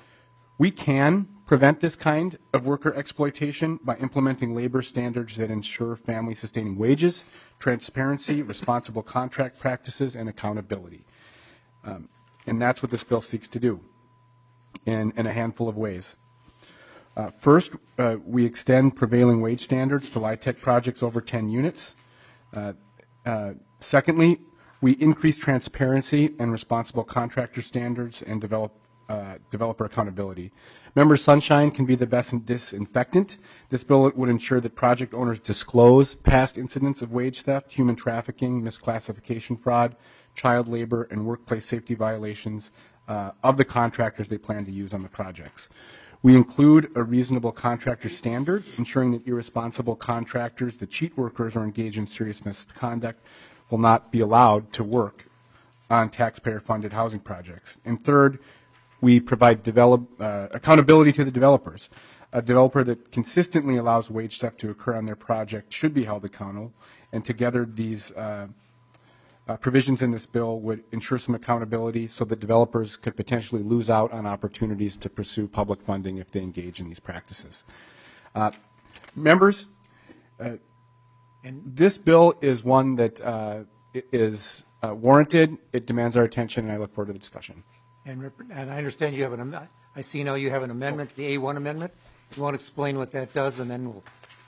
We can prevent this kind of worker exploitation by implementing labor standards that ensure family-sustaining wages, transparency, responsible contract practices, and accountability. Um, and that's what this bill seeks to do in, in a handful of ways. Uh, first, uh, we extend prevailing wage standards to LIHTC projects over ten units. Uh, uh, secondly, we increase transparency and responsible contractor standards and develop uh, developer accountability. Remember, sunshine can be the best disinfectant. This bill would ensure that project owners disclose past incidents of wage theft, human trafficking, misclassification fraud, child labor, and workplace safety violations uh, of the contractors they plan to use on the projects. We include a reasonable contractor standard, ensuring that irresponsible contractors that cheat workers or engage in serious misconduct will not be allowed to work on taxpayer-funded housing projects. And third, we provide develop, uh, accountability to the developers. A developer that consistently allows wage theft to occur on their project should be held accountable, and together these uh, uh, provisions in this bill would ensure some accountability so that developers could potentially lose out on opportunities to pursue public funding if they engage in these practices. Uh, members, uh, And this bill is one that uh, is uh, warranted. It demands our attention, and I look forward to the discussion. And, and I understand you have an, I see now you have an amendment, the A one amendment. You want to explain what that does, and then we'll,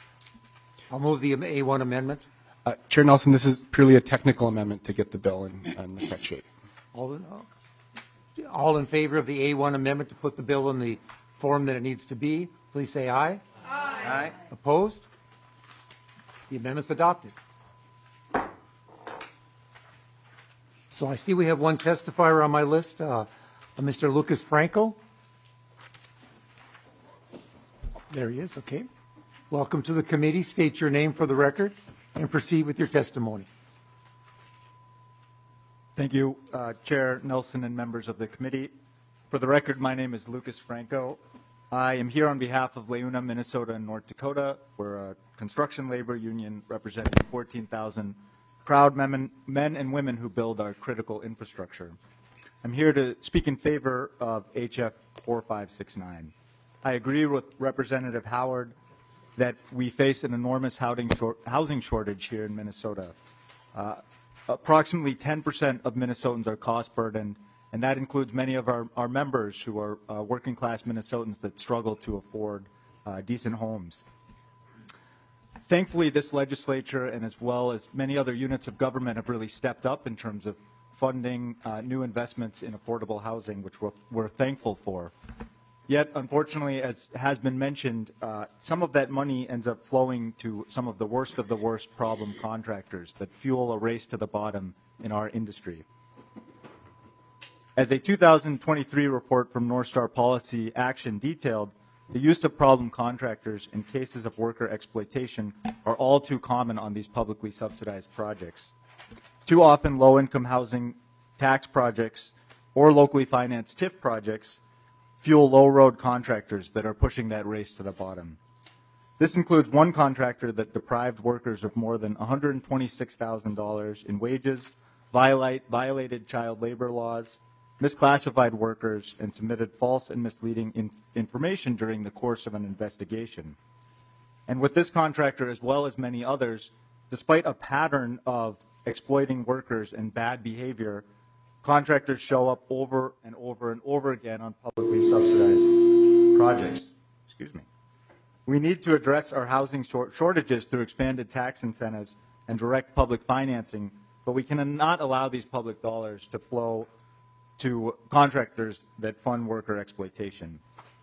I'll move the A one amendment. Uh, Chair Nelson, this is purely a technical amendment to get the bill in, in the correct shape. All in, all in favor of the A one amendment to put the bill in the form that it needs to be, please say aye. Aye. Aye. Opposed? The amendment's adopted. So I see we have one testifier on my list, uh, Mister Lucas Franco. There he is, okay. Welcome to the committee. State your name for the record and proceed with your testimony. Thank you, uh, Chair Nelson and members of the committee. For the record, my name is Lucas Franco. I am here on behalf of LEUNA, Minnesota, and North Dakota. We're a construction labor union representing fourteen thousand proud men, men and women who build our critical infrastructure. I'm here to speak in favor of H F forty-five sixty-nine. I agree with Representative Howard that we face an enormous housing, short, housing shortage here in Minnesota. Uh, approximately ten percent of Minnesotans are cost burdened, and that includes many of our, our members who are uh, working class Minnesotans that struggle to afford uh, decent homes. Thankfully, this legislature and as well as many other units of government have really stepped up in terms of funding uh, new investments in affordable housing, which we're, we're thankful for. Yet, unfortunately, as has been mentioned, uh, some of that money ends up flowing to some of the worst of the worst problem contractors that fuel a race to the bottom in our industry. As a two thousand twenty-three report from North Star Policy Action detailed, the use of problem contractors in cases of worker exploitation are all too common on these publicly subsidized projects. Too often, low-income housing tax projects or locally financed T I F projects fuel low-road contractors that are pushing that race to the bottom. This includes one contractor that deprived workers of more than one hundred twenty-six thousand dollars in wages, violate, violated child labor laws, misclassified workers, and submitted false and misleading in information during the course of an investigation. And with this contractor, as well as many others, despite a pattern of exploiting workers and bad behavior, contractors show up over and over and over again on publicly subsidized projects. Excuse me. We need to address our housing short shortages through expanded tax incentives and direct public financing, but we cannot allow these public dollars to flow to contractors that fund worker exploitation.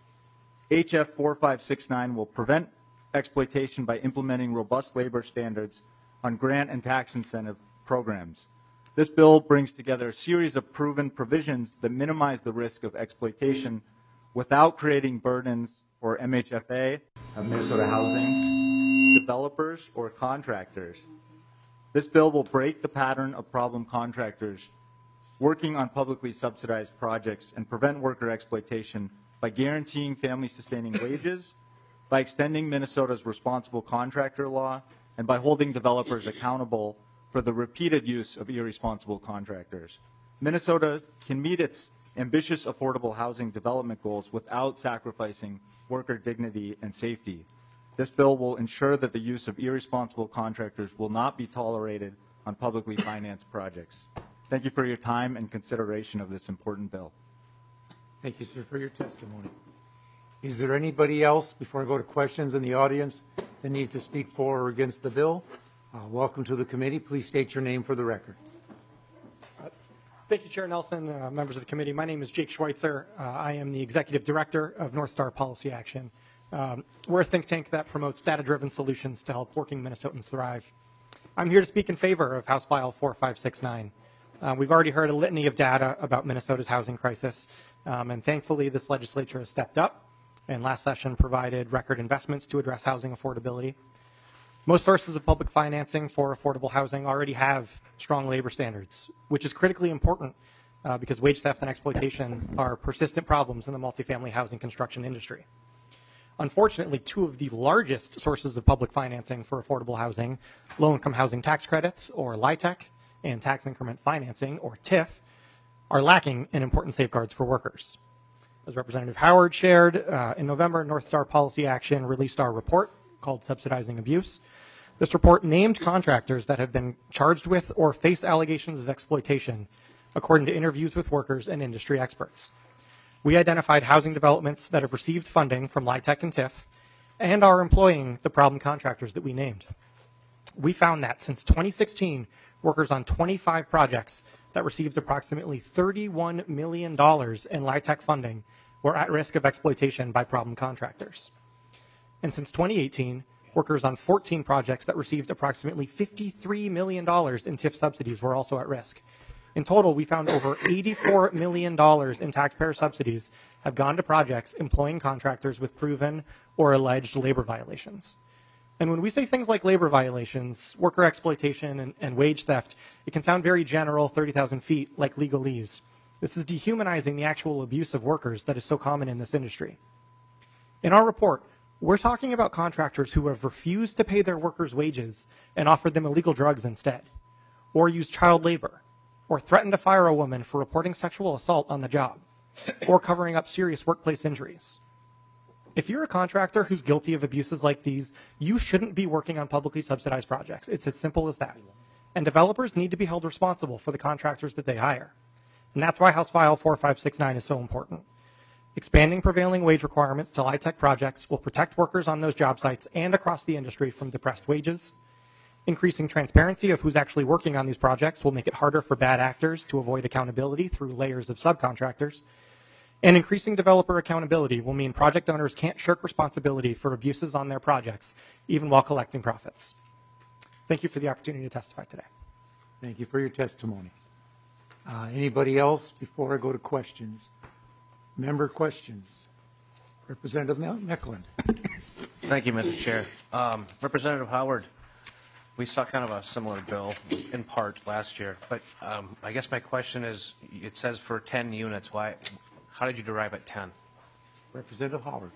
H F four five six nine will prevent exploitation by implementing robust labor standards on grant and tax incentive programs. This bill brings together a series of proven provisions that minimize the risk of exploitation without creating burdens for M H F A, Minnesota Housing, developers, or contractors. This bill will break the pattern of problem contractors working on publicly subsidized projects and prevent worker exploitation by guaranteeing family-sustaining wages, by extending Minnesota's responsible contractor law, and by holding developers accountable for the repeated use of irresponsible contractors. Minnesota can meet its ambitious affordable housing development goals without sacrificing worker dignity and safety. This bill will ensure that the use of irresponsible contractors will not be tolerated on publicly financed projects. Thank you for your time and consideration of this important bill. Thank you, sir, for your testimony. Is there anybody else, before I go to questions in the audience, that needs to speak for or against the bill? Uh, welcome to the committee. Please state your name for the record. Uh, thank you, Chair Nelson, uh, members of the committee. My name is Jake Schweitzer. Uh, I am the Executive Director of North Star Policy Action. Um, we're a think tank that promotes data-driven solutions to help working Minnesotans thrive. I'm here to speak in favor of House File four five six nine. Uh, we've already heard a litany of data about Minnesota's housing crisis, um, and thankfully this legislature has stepped up and last session provided record investments to address housing affordability. Most sources of public financing for affordable housing already have strong labor standards, which is critically important uh, because wage theft and exploitation are persistent problems in the multifamily housing construction industry. Unfortunately, two of the largest sources of public financing for affordable housing, low-income housing tax credits, or LIHTC, and tax increment financing, or T I F, are lacking in important safeguards for workers. As Representative Howard shared, uh, in November, North Star Policy Action released our report called Subsidizing Abuse. This report named contractors that have been charged with or face allegations of exploitation, according to interviews with workers and industry experts. We identified housing developments that have received funding from LIHTC and T I F and are employing the problem contractors that we named. We found that since twenty sixteen, workers on twenty-five projects that received approximately thirty-one million dollars in LIHTC funding were at risk of exploitation by problem contractors. And since twenty eighteen, workers on fourteen projects that received approximately fifty-three million dollars in T I F subsidies were also at risk. In total, we found over eighty-four million dollars in taxpayer subsidies have gone to projects employing contractors with proven or alleged labor violations. And when we say things like labor violations, worker exploitation, and, and wage theft, it can sound very general, thirty thousand feet, like legalese. This is dehumanizing the actual abuse of workers that is so common in this industry. In our report, we're talking about contractors who have refused to pay their workers' wages and offered them illegal drugs instead, or used child labor, or threatened to fire a woman for reporting sexual assault on the job, or covering up serious workplace injuries. If you're a contractor who's guilty of abuses like these, you shouldn't be working on publicly subsidized projects. It's as simple as that. and developers need to be held responsible for the contractors that they hire. And that's why House File four five six nine is so important. Expanding prevailing wage requirements to LIHTC projects will protect workers on those job sites and across the industry from depressed wages. Increasing transparency of who's actually working on these projects will make it harder for bad actors to avoid accountability through layers of subcontractors. And increasing developer accountability will mean project owners can't shirk responsibility for abuses on their projects, even while collecting profits. Thank you for the opportunity to testify today. Thank you for your testimony. Uh, Anybody else before I go to questions? Member questions? Representative Mecklen. Thank you, Mister Chair. Um, Representative Howard, we saw kind of a similar bill in part last year, but um, I guess my question is, it says for ten units, why? How did you derive at ten? Representative Howard.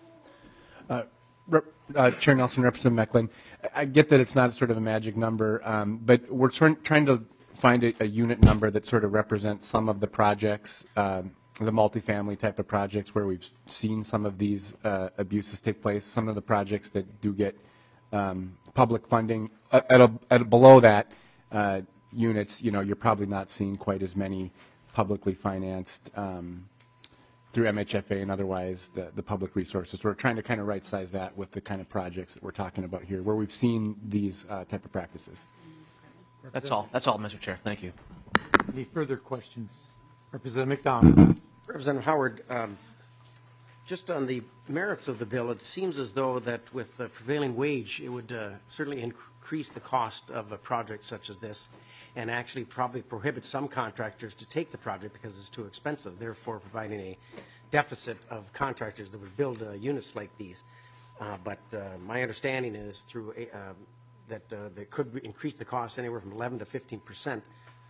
Uh, Rep, uh, Chair Nelson, Representative Mecklen, I get that it's not sort of a magic number, um, but we're trying, trying to find a, a unit number that sort of represents some of the projects, um, the multifamily type of projects where we've seen some of these uh, abuses take place, some of the projects that do get um, public funding. At, a, at a below that uh, units, you know, you're probably not seeing quite as many publicly financed um, through M H F A and otherwise the, the public resources. We're trying to kind of right size that with the kind of projects that we're talking about here, where we've seen these uh, type of practices. That's all. That's all, Mister Chair. Thank you. Any further questions? Representative McDonald. Representative Howard, um, just on the merits of the bill, it seems as though that with the prevailing wage, it would uh, certainly increase the cost of a project such as this, and actually probably prohibit some contractors to take the project because it's too expensive, therefore providing a deficit of contractors that would build uh, units like these. Uh, but uh, my understanding is through a, uh, that uh, they could increase the cost anywhere from eleven to fifteen percent.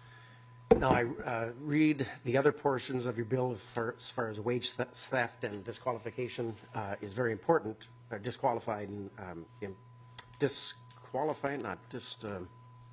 Now, I uh, read the other portions of your bill as far as, far as wage theft and disqualification uh, is very important. Uh, disqualified and um, disqualifying, not just um,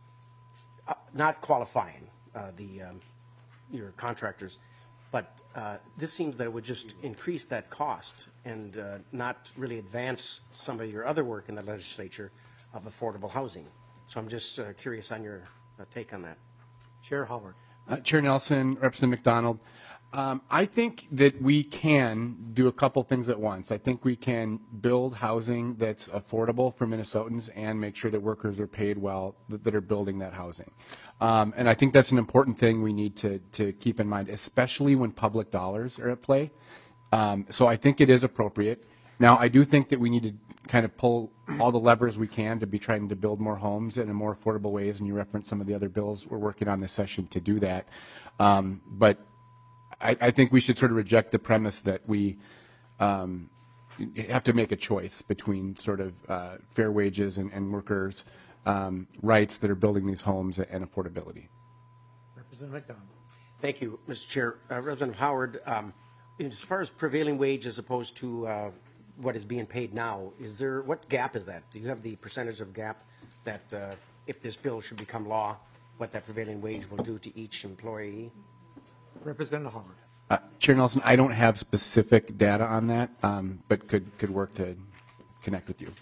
uh, not qualifying uh, the um, your contractors, but uh, this seems that it would just increase that cost and uh, not really advance some of your other work in the legislature of affordable housing. So I'm just uh, curious on your uh, take on that. Chair Howard. Uh, Chair Nelson, Representative McDonald, um, I think that we can do a couple things at once. I think we can build housing that's affordable for Minnesotans and make sure that workers are paid well that, that are building that housing. Um, and I think that's an important thing we need to, to keep in mind, especially when public dollars are at play. Um, so I think it is appropriate. Now, I do think that we need to kind of pull all the levers we can to be trying to build more homes in a more affordable ways, and you referenced some of the other bills we're working on this session to do that. Um, but I, I think we should sort of reject the premise that we um, have to make a choice between sort of uh, fair wages and, and workers' um, rights that are building these homes and affordability. Representative McDonald. Thank you, Mister Chair. Uh, Representative Howard, um, as far as prevailing wage as opposed to uh, what is being paid now, is there, what gap is that? Do you have the percentage of gap that uh, if this bill should become law, what that prevailing wage will do to each employee? Representative Howard. Uh, Chair Nelson, I don't have specific data on that, um, but could, could work to connect with you.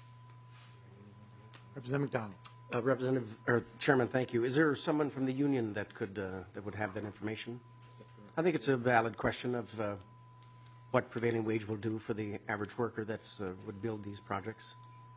Representative McDonald. Uh, Representative, or Chairman, thank you. Is there someone from the union that could, uh, that would have that information? I think it's a valid question of uh, what prevailing wage will do for the average worker that's uh, would build these projects.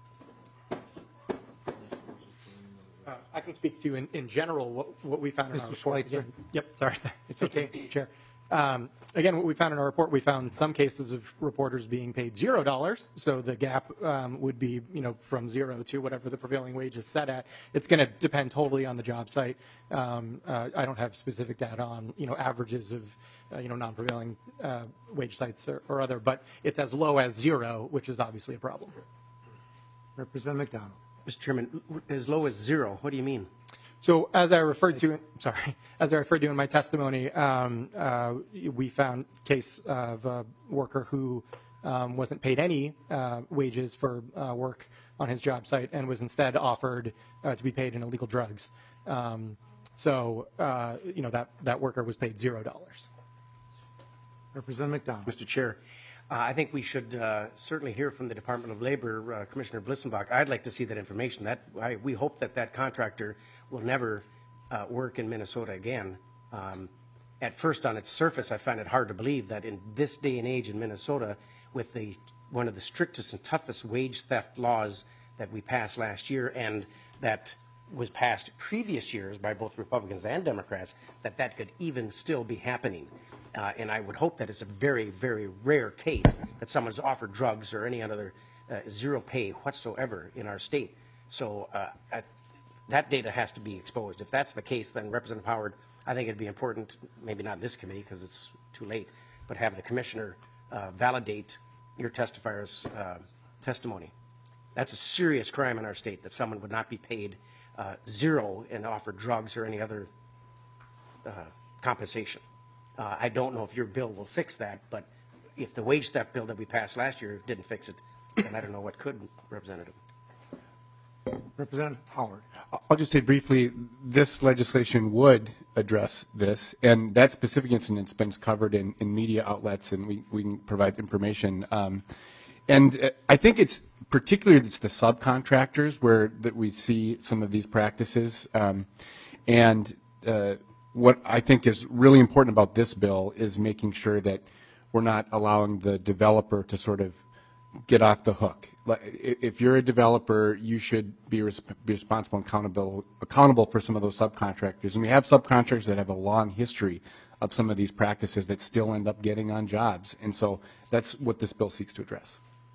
Uh, I can speak to in, in general what, what we found in Mister our report. Schweitzer. Again, yep, sorry. It's okay, Chair. Um, again, what we found in our report, we found some cases of reporters being paid zero dollars. So the gap um, would be, you know, from zero to whatever the prevailing wage is set at. It's going to depend totally on the job site. Um, uh, I don't have specific data on, you know, averages of, uh, you know, non-prevailing uh, wage sites or, or other, but it's as low as zero, which is obviously a problem. Representative McDonald. Mister Chairman, as low as zero, what do you mean? So as I referred to, sorry, as I referred to in my testimony, um, uh, we found a case of a worker who um, wasn't paid any uh, wages for uh, work on his job site and was instead offered uh, to be paid in illegal drugs. Um, so, uh, you know, that, that worker was paid zero dollars. Representative McDonald. Mister Chair, Uh, I think we should uh, certainly hear from the Department of Labor, uh, Commissioner Blissenbach. I'd like to see that information. That I, we hope that that contractor will never uh, work in Minnesota again. Um, at first, on its surface, I find it hard to believe that in this day and age in Minnesota, with the one of the strictest and toughest wage theft laws that we passed last year, and that was passed previous years by both Republicans and Democrats, that that could even still be happening. Uh, and I would hope that it's a very, very rare case that someone's offered drugs or any other uh, zero pay whatsoever in our state. So uh, I, that data has to be exposed. If that's the case, then Representative Howard, I think it'd be important, maybe not this committee because it's too late, but have the commissioner uh, validate your testifier's uh, testimony. That's a serious crime in our state, that someone would not be paid uh, zero and offered drugs or any other uh, compensation. Uh, I don't know if your bill will fix that, but if the wage theft bill that we passed last year didn't fix it, then I don't know what could, Representative. Representative Howard. I'll just say briefly, this legislation would address this, and that specific incident's been covered in, in media outlets, and we, we can provide information. Um, and uh, I think it's particularly it's the subcontractors where that we see some of these practices. Um, and uh, what I think is really important about this bill is making sure that we're not allowing the developer to sort of get off the hook. If you're a developer, you should be, res- be responsible and accountable, accountable for some of those subcontractors. And we have subcontractors that have a long history of some of these practices that still end up getting on jobs. And so that's what this bill seeks to address.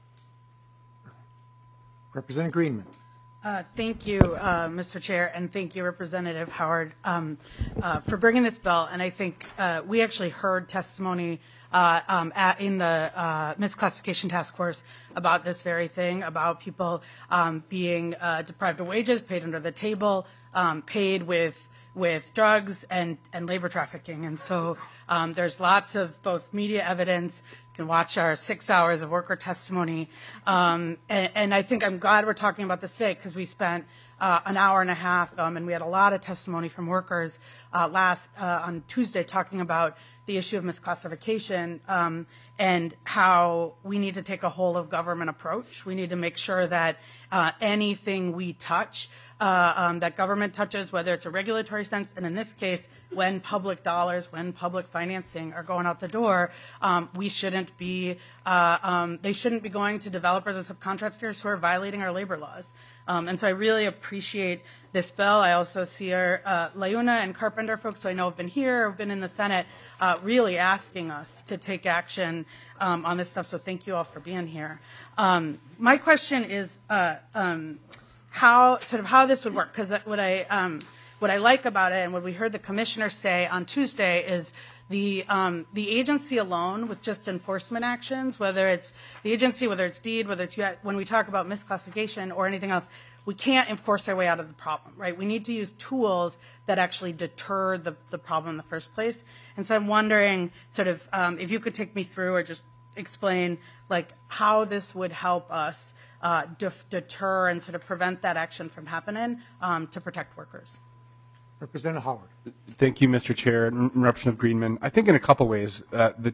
Representative Greenman. Uh, thank you, uh, Mister Chair, and thank you, Representative Howard, um, uh, for bringing this bill. And I think uh, we actually heard testimony uh, um, at, in the uh, misclassification task force about this very thing, about people um, being uh, deprived of wages, paid under the table, um, paid with with drugs and, and labor trafficking. And so um, there's lots of both media evidence. You can watch our six hours of worker testimony. Um, and, and I think I'm glad we're talking about this today because we spent uh, an hour and a half um, and we had a lot of testimony from workers uh, last uh, on Tuesday talking about the issue of misclassification um, and how we need to take a whole of government approach. We need to make sure that uh, anything we touch, uh, um, that government touches, whether it's a regulatory sense, and in this case, when public dollars, when public financing are going out the door, um, we shouldn't be, uh, um, they shouldn't be going to developers and subcontractors who are violating our labor laws. Um, and so I really appreciate this bill. I also see our uh, LiUNA and Carpenter folks who I know have been here, have been in the Senate, uh, really asking us to take action um, on this stuff. So thank you all for being here. Um, my question is uh, um, how sort of how this would work, because what I um, what I like about it and what we heard the commissioner say on Tuesday is the um, the agency alone with just enforcement actions, whether it's the agency, whether it's DEED, whether it's when we talk about misclassification or anything else, we can't enforce our way out of the problem, right? We need to use tools that actually deter the, the problem in the first place. And so I'm wondering sort of um, if you could take me through or just explain like how this would help us uh, def- deter and sort of prevent that action from happening um, to protect workers. Representative Howard. Thank you, Mister Chair and Representative Greenman. I think in a couple ways, uh, the,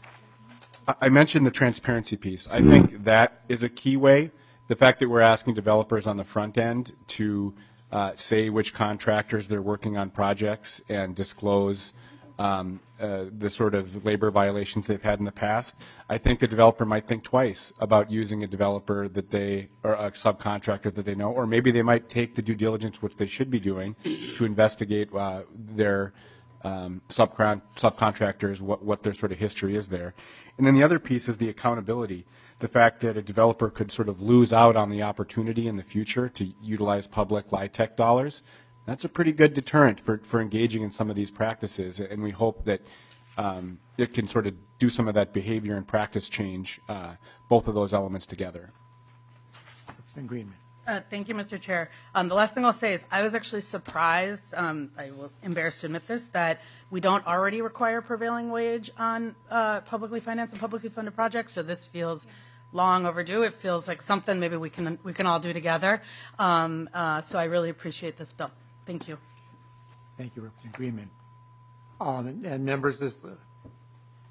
I mentioned the transparency piece. I think that is a key way. The fact that we're asking developers on the front end to uh, say which contractors they're working on projects and disclose um, uh, the sort of labor violations they've had in the past, I think a developer might think twice about using a developer that they, or a subcontractor that they know, or maybe they might take the due diligence, which they should be doing, to investigate uh, their um, subcon- subcontractors, what, what their sort of history is there. And then the other piece is the accountability. The fact that a developer could sort of lose out on the opportunity in the future to utilize public LIHTC dollars, that's a pretty good deterrent for, for engaging in some of these practices. And we hope that um, it can sort of do some of that behavior and practice change, uh, both of those elements together. Greenman. Uh, thank you, Mister Chair. Um, the last thing I'll say is I was actually surprised, um, I will embarrassed to admit this, that we don't already require prevailing wage on uh, publicly financed and publicly funded projects. So this feels long overdue. It feels like something maybe we can we can all do together. Um, uh, so I really appreciate this bill. Thank you. Thank you, Representative Greenman. Um, and, and members, this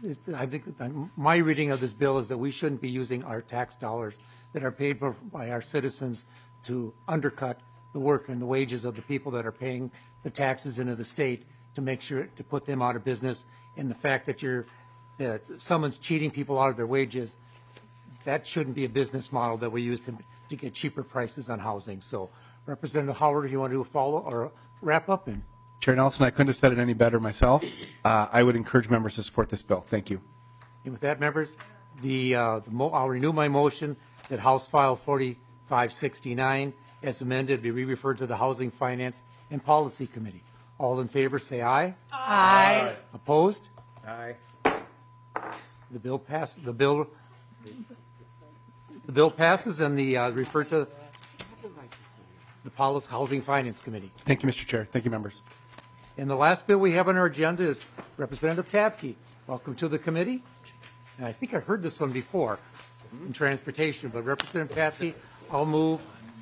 is- I think that my reading of this bill is that we shouldn't be using our tax dollars that are paid for- by our citizens to undercut the work and the wages of the people that are paying the taxes into the state to make sure to put them out of business. And the fact that you're that someone's cheating people out of their wages, that shouldn't be a business model that we use to, to get cheaper prices on housing. So, Representative Howard, if you want to do a follow or wrap up in. Chair Nelson, I couldn't have said it any better myself. Uh, I would encourage members to support this bill. Thank you. And with that, members, the, uh, the mo- I'll renew my motion that House File forty-five sixty-nine, as amended, be re-referred to the Housing, Finance, and Policy Committee. All in favor, say aye. Aye. Opposed? Aye. The bill pass. The bill. The bill passes, and the uh, referred to the Policy, Housing, Finance Committee. Thank you, Mister Chair. Thank you, members. And the last bill we have on our agenda is Representative Tabke. Welcome to the committee. And I think I heard this one before in transportation, but Representative Tabke, I'll move.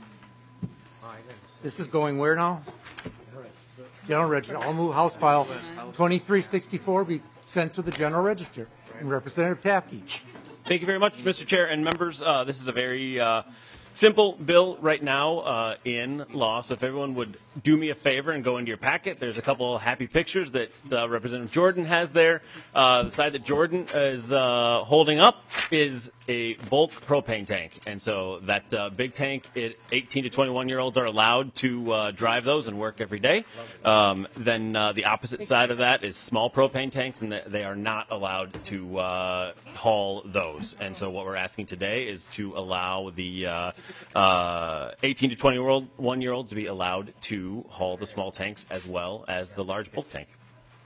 This is going where now? General Register. I'll move House File twenty-three sixty-four be sent to the General Register. And Representative Tabke. Thank you very much, Mister Chair and members. Uh, this is a very uh, simple bill right now uh, in law. So if everyone would do me a favor and go into your packet, there's a couple of happy pictures that uh, Representative Jordan has there. Uh, the side that Jordan is uh, holding up is a bulk propane tank. And so that uh, big tank, it, eighteen to twenty-one year olds are allowed to uh, drive those and work every day. Um, then uh, the opposite side of that is small propane tanks, and they are not allowed to uh, haul those. And so what we're asking today is to allow the uh, uh, eighteen to twenty-one year olds to be allowed to haul the small tanks as well as the large bulk tank.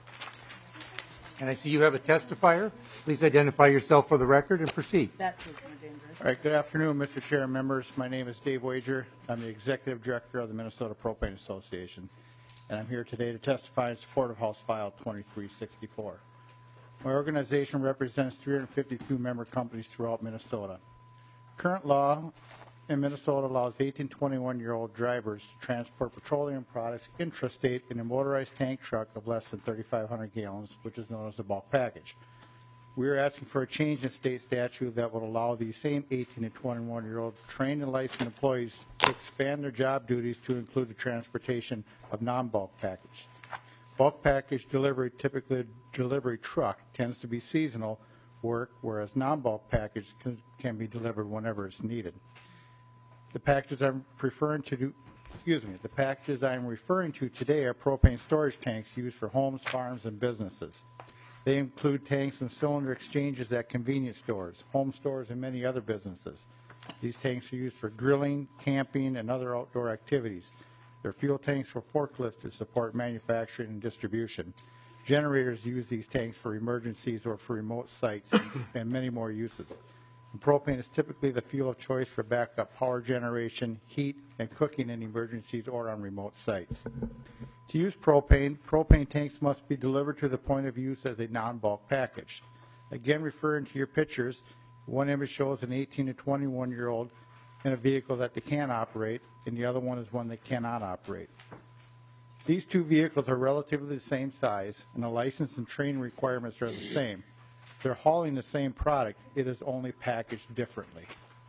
And I see you have a testifier. Please identify yourself for the record and proceed. That's kind of dangerous. All right, good afternoon, Mister Chair and members. My name is Dave Wager. I'm the Executive Director of the Minnesota Propane Association, and I'm here today to testify in support of House File twenty-three sixty-four. My organization represents three hundred fifty-two member companies throughout Minnesota. Current law in Minnesota allows eighteen to twenty-one year old drivers to transport petroleum products intrastate in a motorized tank truck of less than thirty-five hundred gallons, which is known as a bulk package. We are asking for a change in state statute that would allow these same eighteen to twenty-one year old trained and licensed employees to expand their job duties to include the transportation of non-bulk package. Bulk package delivery, typically a delivery truck, tends to be seasonal work, whereas non-bulk package can, can be delivered whenever it's needed. The packages I'm referring to, do, excuse me, the packages I'm referring to today are propane storage tanks used for homes, farms, and businesses. They include tanks and cylinder exchanges at convenience stores, home stores, and many other businesses. These tanks are used for grilling, camping, and other outdoor activities. They're fuel tanks for forklifts to support manufacturing and distribution. Generators use these tanks for emergencies or for remote sites, and many more uses. And propane is typically the fuel of choice for backup power generation, heat, and cooking in emergencies or on remote sites. To use propane, propane tanks must be delivered to the point of use as a non-bulk package. Again, referring to your pictures, one image shows an eighteen to twenty-one year old in a vehicle that they can operate, and the other one is one they cannot operate. These two vehicles are relatively the same size, and the license and training requirements are the same. They're hauling the same product, it is only packaged differently.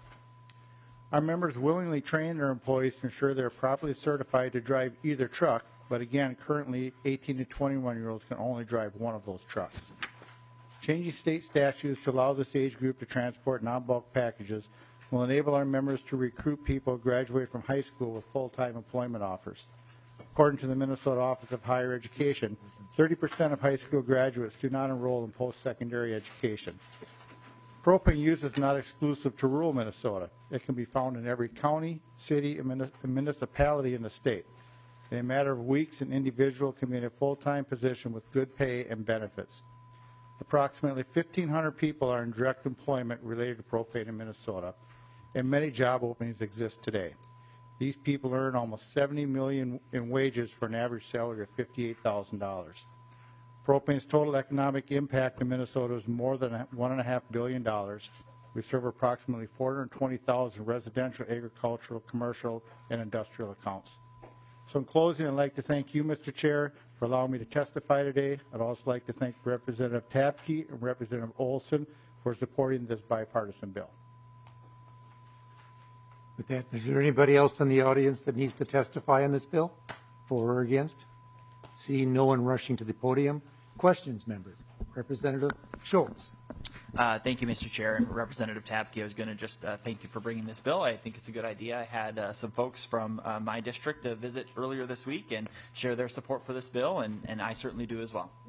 Our members willingly train their employees to ensure they're properly certified to drive either truck, but again, currently eighteen to twenty-one year olds can only drive one of those trucks. Changing state statutes to allow this age group to transport non-bulk packages will enable our members to recruit people who graduate from high school with full-time employment offers. According to the Minnesota Office of Higher Education, thirty percent of high school graduates do not enroll in post-secondary education. Propane use is not exclusive to rural Minnesota. It can be found in every county, city, and municipality in the state. In a matter of weeks, an individual can be in a full-time position with good pay and benefits. Approximately fifteen hundred people are in direct employment related to propane in Minnesota, and many job openings exist today. These people earn almost seventy million dollars in wages for an average salary of fifty-eight thousand dollars. Propane's total economic impact in Minnesota is more than one point five billion dollars. We serve approximately four hundred twenty thousand residential, agricultural, commercial, and industrial accounts. So in closing, I'd like to thank you, Mister Chair, for allowing me to testify today. I'd also like to thank Representative Tapke and Representative Olson for supporting this bipartisan bill. With that, is there anybody else in the audience that needs to testify on this bill, for or against? Seeing no one rushing to the podium. Questions, members? Representative Schultz. Uh, thank you, Mister Chair. And Representative Tapke, I was going to just uh, thank you for bringing this bill. I think it's a good idea. I had uh, some folks from uh, my district to visit earlier this week and share their support for this bill, and, and I certainly do as well.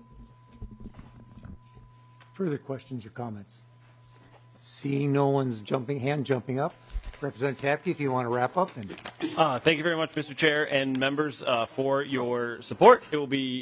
Further questions or comments? Seeing no one's jumping, hand jumping up. Representative Tapke, if you want to wrap up. And Uh, thank you very much, Mister Chair and members, uh, for your support. It will be,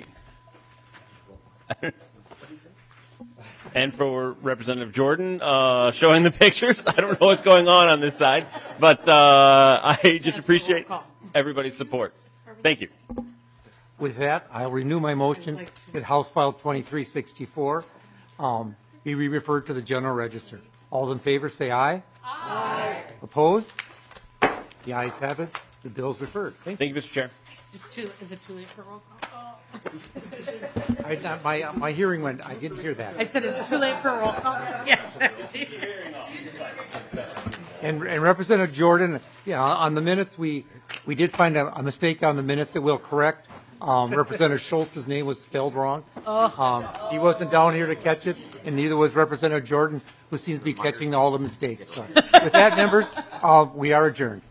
and for Representative Jordan uh, showing the pictures. I don't know what's going on on this side, but uh, I just appreciate everybody's support. Thank you. with that, I'll renew my motion that House File twenty-three sixty-four um, be re-referred to the General Register. All in favor, say aye. Aye. Opposed? The ayes have it. The bill is referred. Thank you. Thank you, Mister Chair. It's too, is it too late for roll call? I, not- my, uh, my hearing went, I didn't hear that. I said, is it too late for a roll call? Yes. And, and Representative Jordan, yeah, on the minutes, we, we did find a, a mistake on the minutes that we'll correct. Um, Representative Schultz's name was spelled wrong. Um, he wasn't down here to catch it, and neither was Representative Jordan, who seems to be catching all the mistakes. So, with that, members, uh, we are adjourned.